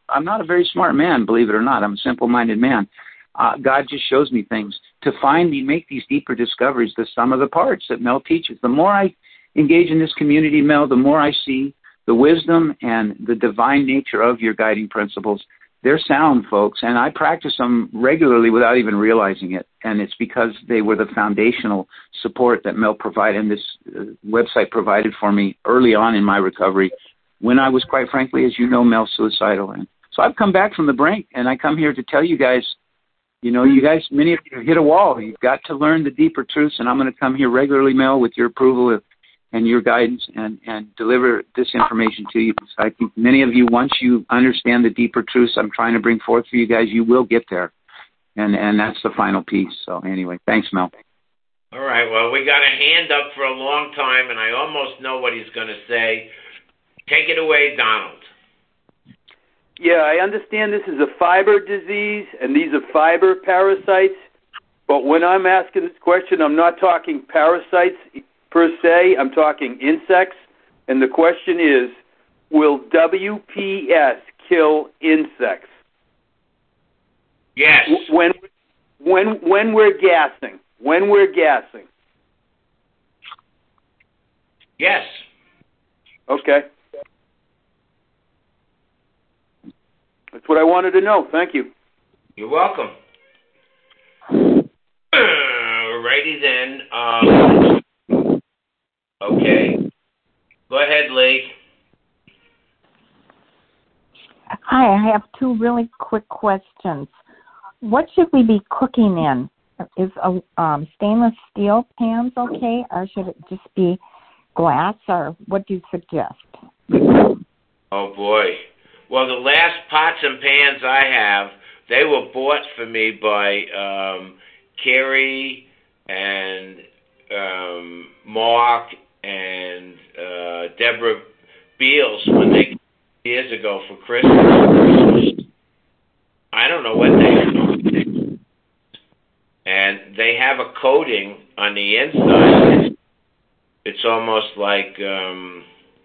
I'm not a very smart man, believe it or not. I'm a simple-minded man. Uh, God just shows me things to find and make these deeper discoveries, the sum of the parts that Mel teaches. The more I engage in this community, Mel, the more I see the wisdom and the divine nature of your guiding principles. They're sound, folks, and I practice them regularly without even realizing it. And it's because they were the foundational support that Mel provided and this uh, website provided for me early on in my recovery when I was, quite frankly, as you know, Mel, suicidal. And so I've come back from the brink, and I come here to tell you guys, you know, you guys, many of you hit a wall. You've got to learn the deeper truths, and I'm going to come here regularly, Mel, with your approval of, and your guidance and, and deliver this information to you. So I think many of you, once you understand the deeper truths I'm trying to bring forth for you guys, you will get there. And and that's the final piece. So anyway, thanks, Mel. All right. Well, we got a hand up for a long time, and I almost know what he's going to say. Take it away, Donald. Yeah, I understand this is a fiber disease, and these are fiber parasites. But when I'm asking this question, I'm not talking parasites per se. I'm talking insects. And the question is, will W P S kill insects? Yes. When when when we're gassing. When we're gassing. Yes. Okay. That's what I wanted to know. Thank you. You're welcome. Righty then. Um, okay. Go ahead, Lee. Hi, I have two really quick questions. What should we be cooking in? Is a um, stainless steel pans okay, or should it just be glass, or what do you suggest? Oh, boy. Well, the last pots and pans I have, they were bought for me by um, Carrie and um, Mark and uh, Deborah Beals when they came years ago for Christmas. I don't know what they do. And they have a coating on the inside. It's almost like, um,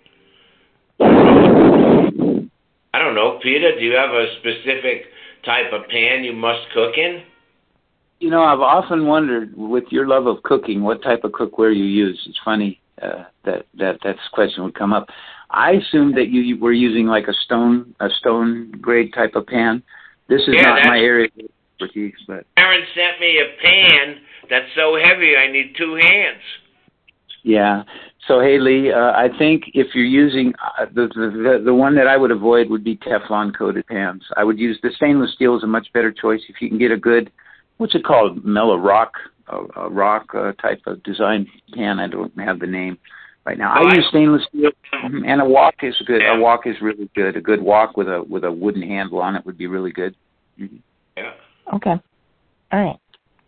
I don't know, Peter, do you have a specific type of pan you must cook in? You know, I've often wondered, with your love of cooking, what type of cookware you use. It's funny uh, that that that question would come up. I assumed that you were using like a stone a stone grade type of pan. This is yeah, not my area of expertise, but Aaron sent me a pan that's so heavy I need two hands. yeah. So, hey, Lee, uh, I think if you're using uh, the, the the one that I would avoid would be Teflon coated pans. I would use the stainless steel is a much better choice if you can get a good, what's it called, Mel, a rock, a, a rock uh, type of design pan. I don't have the name right now. I use stainless steel, and a wok is good. A wok is really good. A good wok with a with a wooden handle on it would be really good. Mm-hmm. Yeah. Okay. All right.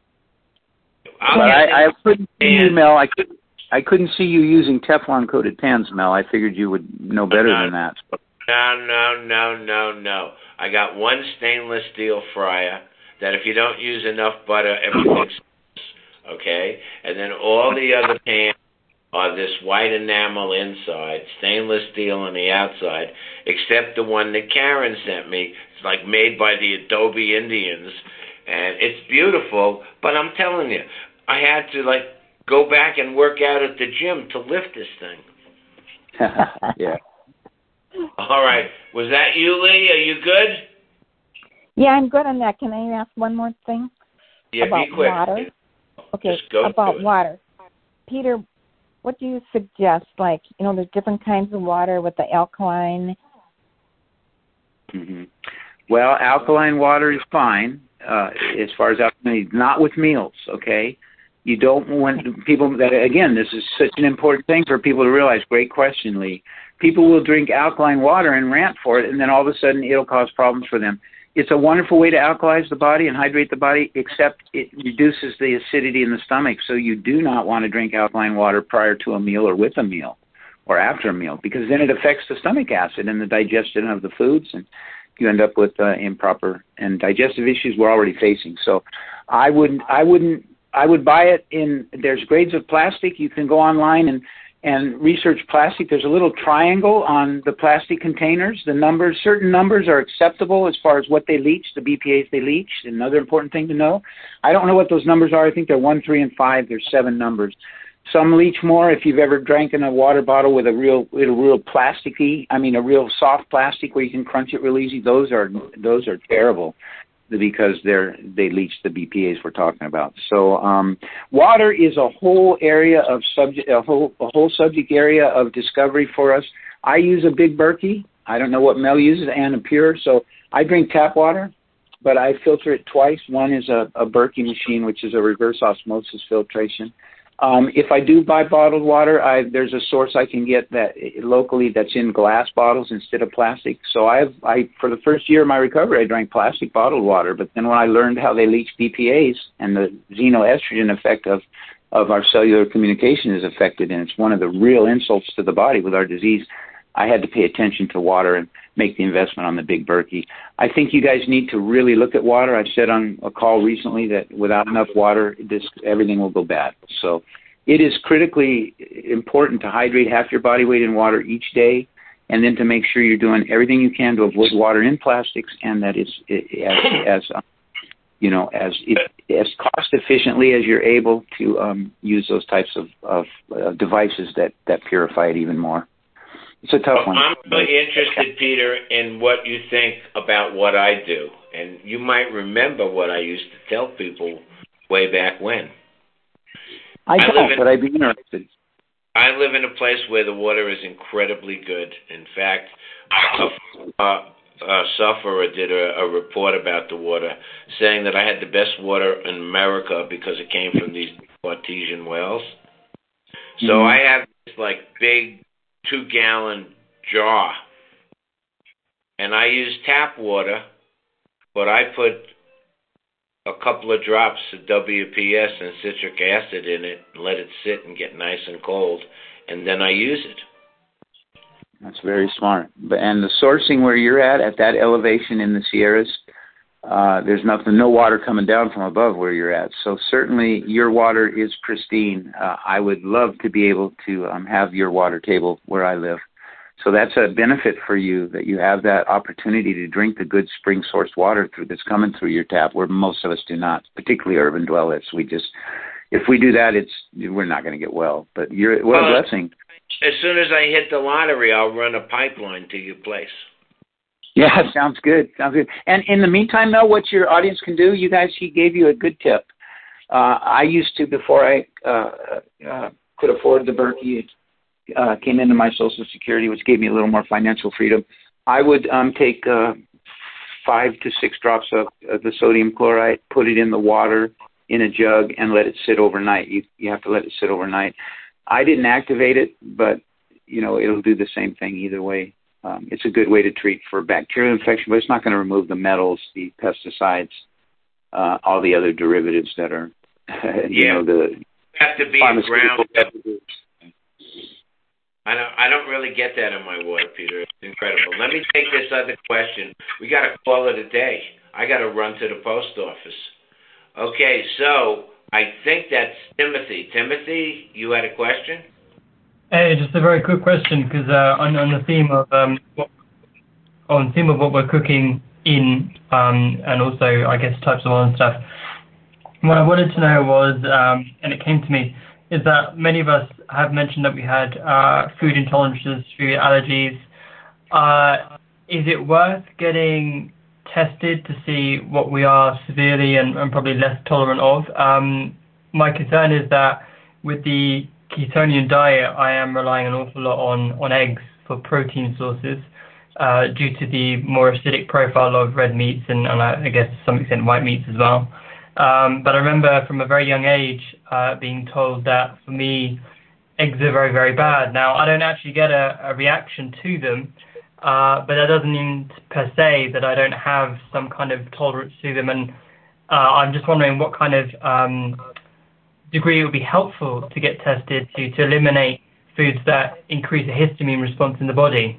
But I, I couldn't see you, Mel. I couldn't. I couldn't see you using Teflon-coated pans, Mel. I figured you would know better no, than that. No, no, no, no, no. I got one stainless steel fryer that if you don't use enough butter, everything's okay? And then all the other pans are this white enamel inside, stainless steel on the outside, except the one that Karen sent me. It's like made by the Adobe Indians, and it's beautiful, but I'm telling you, I had to, like, go back and work out at the gym to lift this thing. Yeah. All right. Was that you, Lee? Are you good? Yeah, I'm good on that. Can I ask one more thing? Yeah, about be quick. Water? Okay, Just go about to it. water. Peter, what do you suggest? Like, you know, there's different kinds of water with the alkaline. Mm-hmm. Well, alkaline water is fine uh, as far as alkaline, not with meals, okay? You don't want people that, again, this is such an important thing for people to realize. Great question, Lee. People will drink alkaline water and rant for it, and then all of a sudden it'll cause problems for them. It's a wonderful way to alkalize the body and hydrate the body, except it reduces the acidity in the stomach. So you do not want to drink alkaline water prior to a meal or with a meal or after a meal, because then it affects the stomach acid and the digestion of the foods, and you end up with uh, improper and digestive issues we're already facing. So I wouldn't, I wouldn't, I would buy it in, there's grades of plastic. You can go online and and research plastic. There's a little triangle on the plastic containers. The numbers, certain numbers are acceptable as far as what they leach, the B P As they leach. Another important thing to know. I don't know what those numbers are. I think they're one, three, and five. There's seven numbers. Some leach more. If you've ever drank in a water bottle with a real, a real plasticky, I mean, a real soft plastic where you can crunch it real easy, those are those are terrible, because they're they leach the B P As we're talking about. So um, water is a whole area of subject, a whole a whole subject area of discovery for us. I use a big Berkey. I don't know what Mel uses, and a Pure. So I drink tap water, but I filter it twice. One is a, a Berkey machine, which is a reverse osmosis filtration. Um, if I do buy bottled water, I, there's a source I can get that locally that's in glass bottles instead of plastic. So I've, I, for the first year of my recovery, I drank plastic bottled water. But then when I learned how they leach B P As and the xenoestrogen effect of, of our cellular communication is affected, and it's one of the real insults to the body with our disease, I had to pay attention to water and make the investment on the big Berkey. I think you guys need to really look at water. I said on a call recently that without enough water, this everything will go bad. So it is critically important to hydrate half your body weight in water each day, and then to make sure you're doing everything you can to avoid water in plastics, and that it's as, as you know, as as cost efficiently as you're able to um, use those types of, of uh, devices that, that purify it even more. It's a tough well, one. I'm really interested, Peter, in what you think about what I do. And you might remember what I used to tell people way back when. I don't, I in, but I'd be interested. I live in a place where the water is incredibly good. In fact, a, a, a sufferer did a, a report about the water, saying that I had the best water in America because it came from these artesian wells. So mm-hmm. I have this, like, big two-gallon jar, and I use tap water, but I put a couple of drops of W P S and citric acid in it and let it sit and get nice and cold, and then I use it. That's very smart. But and the sourcing where you're at, at that elevation in the Sierras, uh, there's nothing, no water coming down from above where you're at. So certainly your water is pristine. Uh, I would love to be able to um, have your water table where I live. So that's a benefit for you, that you have that opportunity to drink the good spring source water through that's coming through your tap, where most of us do not, particularly urban dwellers. We just, if we do that, it's we're not going to get well. But you're what well, a blessing. As soon as I hit the lottery, I'll run a pipeline to your place. Yeah, sounds good. Sounds good. And in the meantime, Mel, what your audience can do, you guys, he gave you a good tip. Uh, I used to, before I uh, uh, could afford the Berkey, uh, came into my Social Security, which gave me a little more financial freedom. I would um, take uh, five to six drops of, of the sodium chloride, put it in the water in a jug, and let it sit overnight. You you have to let it sit overnight. I didn't activate it, but you know it'll do the same thing either way. Um, it's a good way to treat for bacterial infection, but it's not going to remove the metals, the pesticides, uh, all the other derivatives that are, you yeah. know, the you have to be a ground. I don't, I don't really get that in my water, Peter. It's incredible. Let me take this other question. We got to call it a day. I got to run to the post office. Okay, so I think that's Timothy. Timothy, you had a question? Hey, just a very quick question, because uh, on, on the theme of um, what, on the theme of what we're cooking in, um, and also I guess types of oil and stuff. What I wanted to know was, um, and it came to me, is that many of us have mentioned that we had uh, food intolerances, food allergies. Uh, is it worth getting tested to see what we are severely and, and probably less tolerant of? Um, my concern is that with the ketonian diet, I am relying an awful lot on, on eggs for protein sources uh, due to the more acidic profile of red meats and, and I guess to some extent white meats as well. Um, but I remember from a very young age uh, being told that for me, eggs are very, very bad. Now, I don't actually get a, a reaction to them, uh, but that doesn't mean per se that I don't have some kind of tolerance to them. And uh, I'm just wondering what kind of um, degree it would be helpful to get tested to, to eliminate foods that increase a histamine response in the body.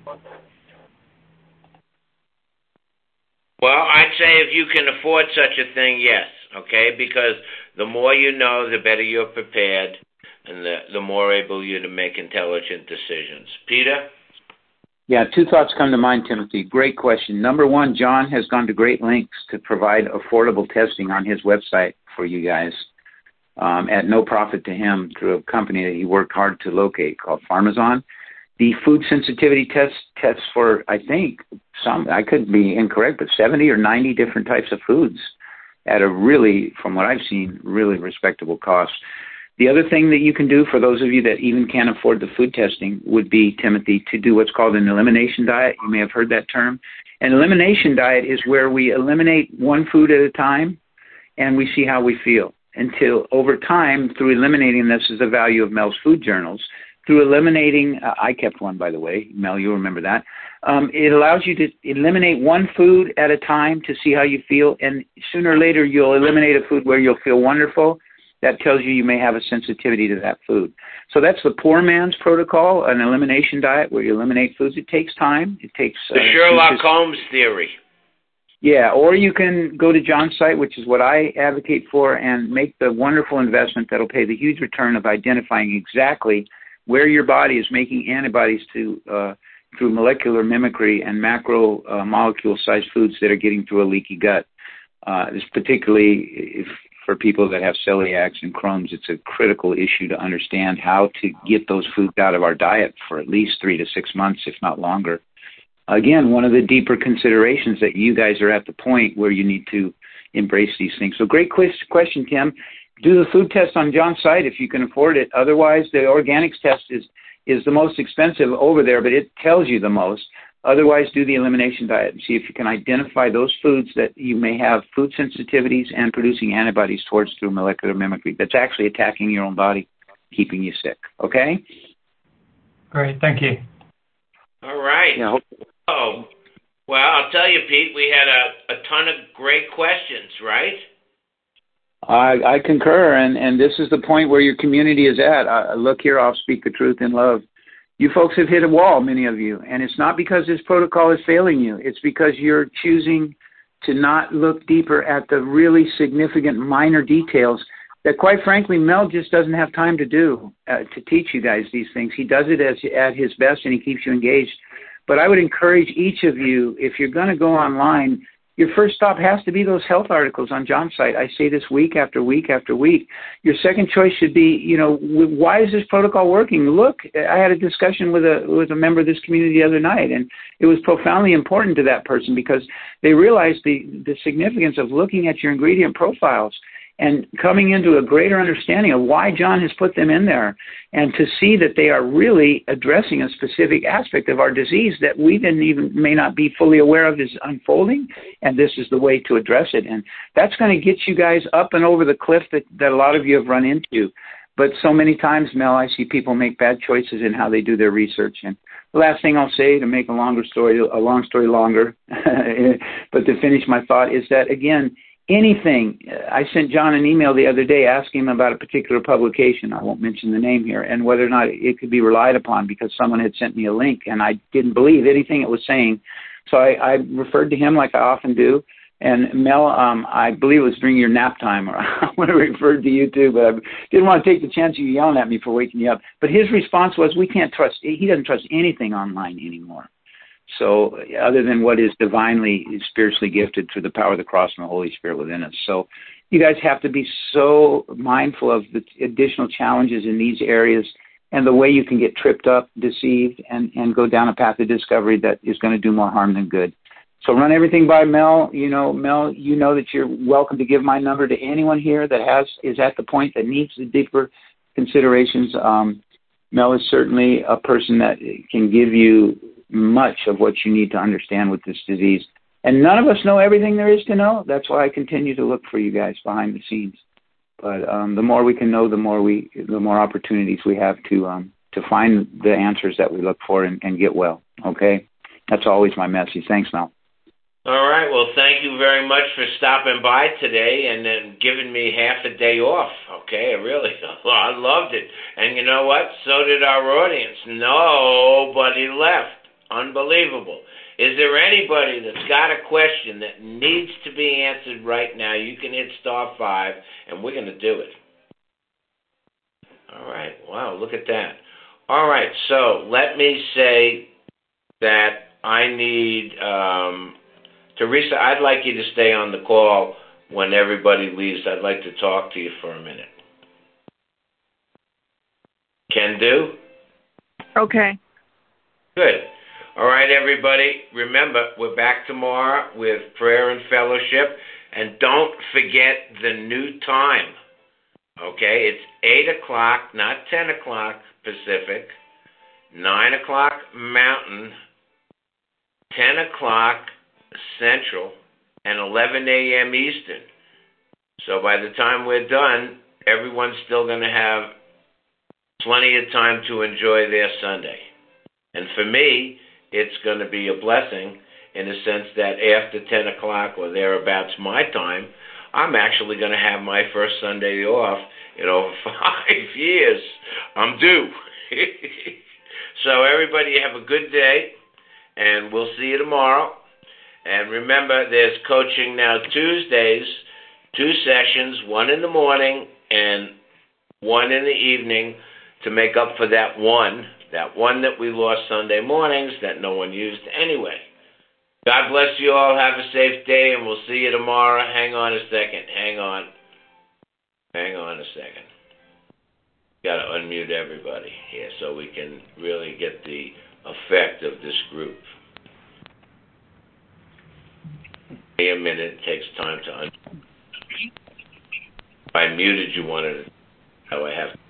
Well, I'd say if you can afford such a thing, yes, okay? Because the more you know, the better you're prepared. and the, the more able you to make intelligent decisions. Peter? Yeah, two thoughts come to mind, Timothy. Great question. Number one, John has gone to great lengths to provide affordable testing on his website for you guys um, at no profit to him through a company that he worked hard to locate called Pharmazon. The food sensitivity test tests for, I think, some, I could be incorrect, but seventy or ninety different types of foods at a really, from what I've seen, really respectable cost. The other thing that you can do for those of you that even can't afford the food testing would be, Timothy, to do what's called an elimination diet. You may have heard that term. An elimination diet is where we eliminate one food at a time and we see how we feel until over time, through eliminating, this is the value of Mel's food journals, through eliminating, uh, I kept one, by the way, Mel, you'll remember that, um, it allows you to eliminate one food at a time to see how you feel, and sooner or later you'll eliminate a food where you'll feel wonderful. That tells you you may have a sensitivity to that food. So that's the poor man's protocol, an elimination diet where you eliminate foods. It takes time. It takes the uh, Sherlock just, Holmes theory. Yeah, or you can go to John's site, which is what I advocate for, and make the wonderful investment that'll pay the huge return of identifying exactly where your body is making antibodies to uh, through molecular mimicry and macro uh, molecule-sized foods that are getting through a leaky gut. Uh, this particularly if for people that have celiacs and Crohn's, it's a critical issue to understand how to get those foods out of our diet for at least three to six months, if not longer. Again, one of the deeper considerations that you guys are at the point where you need to embrace these things. So great question, Tim. Do the food test on John's site if you can afford it. Otherwise, the organics test is, is the most expensive over there, but it tells you the most. Otherwise, do the elimination diet and see if you can identify those foods that you may have food sensitivities and producing antibodies towards through molecular mimicry that's actually attacking your own body, keeping you sick. Okay? Great. Thank you. All right. Yeah. Oh, well, I'll tell you, Pete, we had a, a ton of great questions, right? I, I concur, and, and this is the point where your community is at. Uh, look here, I'll speak the truth in love. You folks have hit a wall, many of you, and it's not because this protocol is failing you. It's because you're choosing to not look deeper at the really significant minor details that, quite frankly, Mel just doesn't have time to do, uh, to teach you guys these things. He does it as, at his best, and he keeps you engaged. But I would encourage each of you, if you're going to go online, your first stop has to be those health articles on John's site. I say this week after week after week. Your second choice should be, you know, why is this protocol working? Look, I had a discussion with a with a member of this community the other night, and it was profoundly important to that person because they realized the, the significance of looking at your ingredient profiles and coming into a greater understanding of why John has put them in there, and to see that they are really addressing a specific aspect of our disease that we didn't even may not be fully aware of is unfolding, and this is the way to address it. And that's going to get you guys up and over the cliff that, that a lot of you have run into. But so many times, Mel, I see people make bad choices in how they do their research. And the last thing I'll say to make a longer story, a long story longer, but to finish my thought is that, again, anything, I sent John an email the other day asking him about a particular publication. I won't mention the name here, and whether or not it could be relied upon because someone had sent me a link and I didn't believe anything it was saying. So I, I referred to him like I often do. And Mel, um, I believe it was during your nap time, or I want to refer to you too, but I didn't want to take the chance of you yelling at me for waking you up. But his response was, we can't trust, he doesn't trust anything online anymore. So other than what is divinely, spiritually gifted through the power of the cross and the Holy Spirit within us. So you guys have to be so mindful of the additional challenges in these areas and the way you can get tripped up, deceived, and, and go down a path of discovery that is going to do more harm than good. So run everything by Mel. You know, Mel, you know that you're welcome to give my number to anyone here that has is at the point that needs the deeper considerations. Um, Mel is certainly a person that can give you much of what you need to understand with this disease. And none of us know everything there is to know. That's why I continue to look for you guys behind the scenes. But um, the more we can know, the more we, the more opportunities we have to um, to find the answers that we look for and, and get well. Okay, that's always my message. Thanks, Mel. All right. Well, thank you very much for stopping by today and then giving me half a day off. Okay, I really, I loved it. And you know what? So did our audience. Nobody left. Unbelievable. Is there anybody that's got a question that needs to be answered right now? You can hit star five, and we're going to do it. All right. Wow, look at that. All right, so let me say that I need, um, Teresa, I'd like you to stay on the call when everybody leaves. I'd like to talk to you for a minute. Can do? Okay. Good. All right, everybody. Remember, we're back tomorrow with prayer and fellowship. And don't forget the new time. Okay? It's eight o'clock, not ten o'clock Pacific, nine o'clock Mountain, ten o'clock Central, and eleven a.m. Eastern. So by the time we're done, everyone's still going to have plenty of time to enjoy their Sunday. And for me, it's going to be a blessing in the sense that after ten o'clock or thereabouts my time, I'm actually going to have my first Sunday off in over five years. I'm due. So everybody have a good day, and we'll see you tomorrow. And remember, there's coaching now Tuesdays, two sessions, one in the morning and one in the evening to make up for that one, that one that we lost Sunday mornings that no one used anyway. God bless you all. Have a safe day, and we'll see you tomorrow. Hang on a second. Hang on. Hang on a second. Got to unmute everybody here so we can really get the effect of this group. Give me a minute. It takes time to unmute. If I muted you one at a time, how I have to.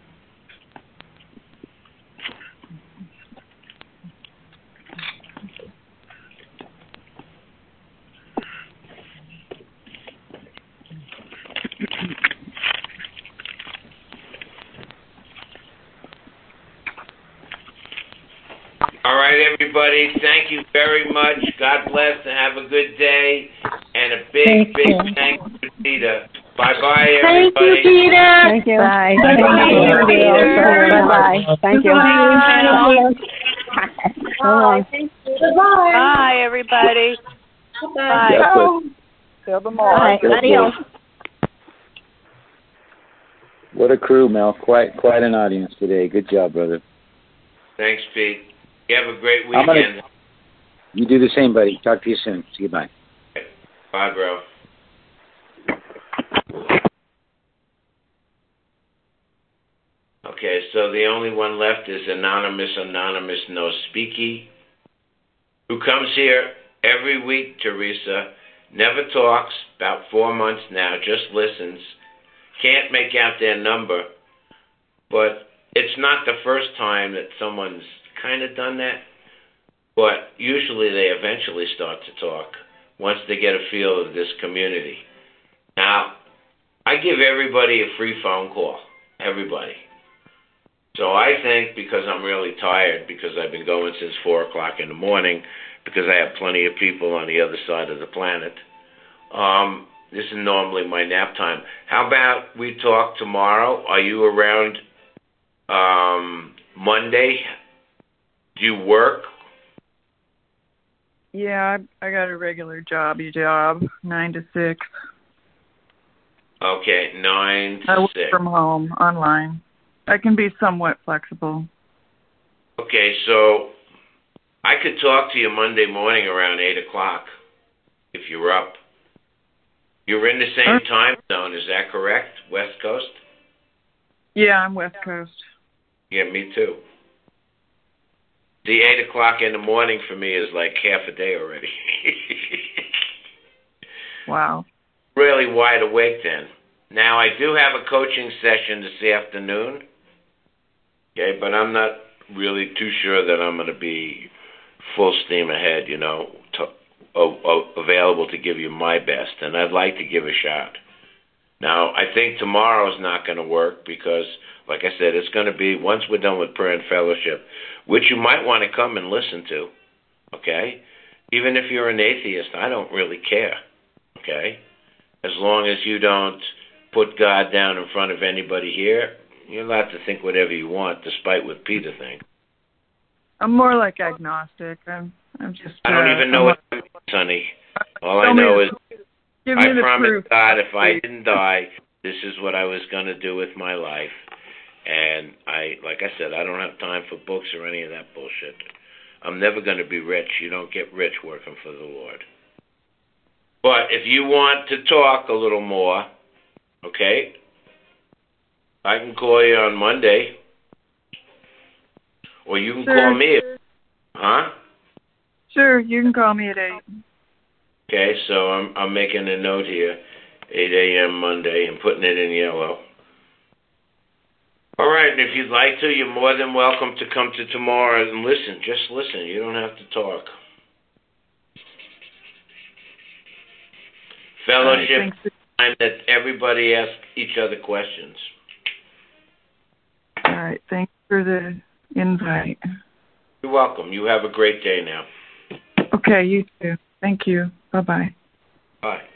All right, everybody. Thank you very much. God bless and have a good day. And a big, thank big you. Thank you to Peter. Bye-bye, everybody. Thank you, Peter. Thank you. Bye. Bye. Thank you, Peter. Bye-bye. Thank you. Bye. Bye. Bye, everybody. Bye. Bye. Till tomorrow. Bye. Adios. What a crew, Mel. Quite quite an audience today. Good job, brother. Thanks, Pete. You have a great I'm weekend. Gonna, you do the same, buddy. Talk to you soon. See you. Bye. Bye, bro. Okay, so the only one left is Anonymous, Anonymous, No Speaky, who comes here every week, Teresa, never talks, about four months now, just listens, can't make out their number, but it's not the first time that someone's kind of done that, but usually they eventually start to talk once they get a feel of this community. Now, I give everybody a free phone call, everybody. So I think because I'm really tired, because I've been going since four o'clock in the morning, because I have plenty of people on the other side of the planet, um, this is normally my nap time. How about we talk tomorrow? Are you around um, Monday? Do you work? Yeah, I, I got a regular jobby job, nine to six. Okay, nine to I work six. from home, online. I can be somewhat flexible. Okay, so I could talk to you Monday morning around eight o'clock if you're up. You're in the same Okay. time zone, is that correct? West Coast? Yeah, I'm West Coast. Yeah, me too. The eight o'clock in the morning for me is like half a day already. Wow. Really wide awake then. Now, I do have a coaching session this afternoon, okay, but I'm not really too sure that I'm going to be full steam ahead, you know, to, oh, oh, available to give you my best, and I'd like to give a shot. Now, I think tomorrow's not going to work because, like I said, it's going to be, once we're done with prayer and fellowship, which you might want to come and listen to, okay? Even if you're an atheist, I don't really care, okay? As long as you don't put God down in front of anybody here, you're allowed to think whatever you want, despite what Peter thinks. I'm more like agnostic. I'm, I'm just. I don't uh, even know I'm what that means, honey. All I Tell me know the- is give me I the promised proof. God if I didn't die, this is what I was going to do with my life. And I, like I said, I don't have time for books or any of that bullshit. I'm never going to be rich. You don't get rich working for the Lord. But if you want to talk a little more, okay, I can call you on Monday. Or you can sure. call me. Huh? Sure, you can call me at eight. Okay, so I'm I'm making a note here, eight a.m. Monday, and putting it in yellow. All right, and if you'd like to, you're more than welcome to come to tomorrow and listen. Just listen. You don't have to talk. Fellowship right, time that everybody asks each other questions. All right, thanks for the invite. You're welcome. You have a great day now. Okay, you too. Thank you. Bye-bye. Bye.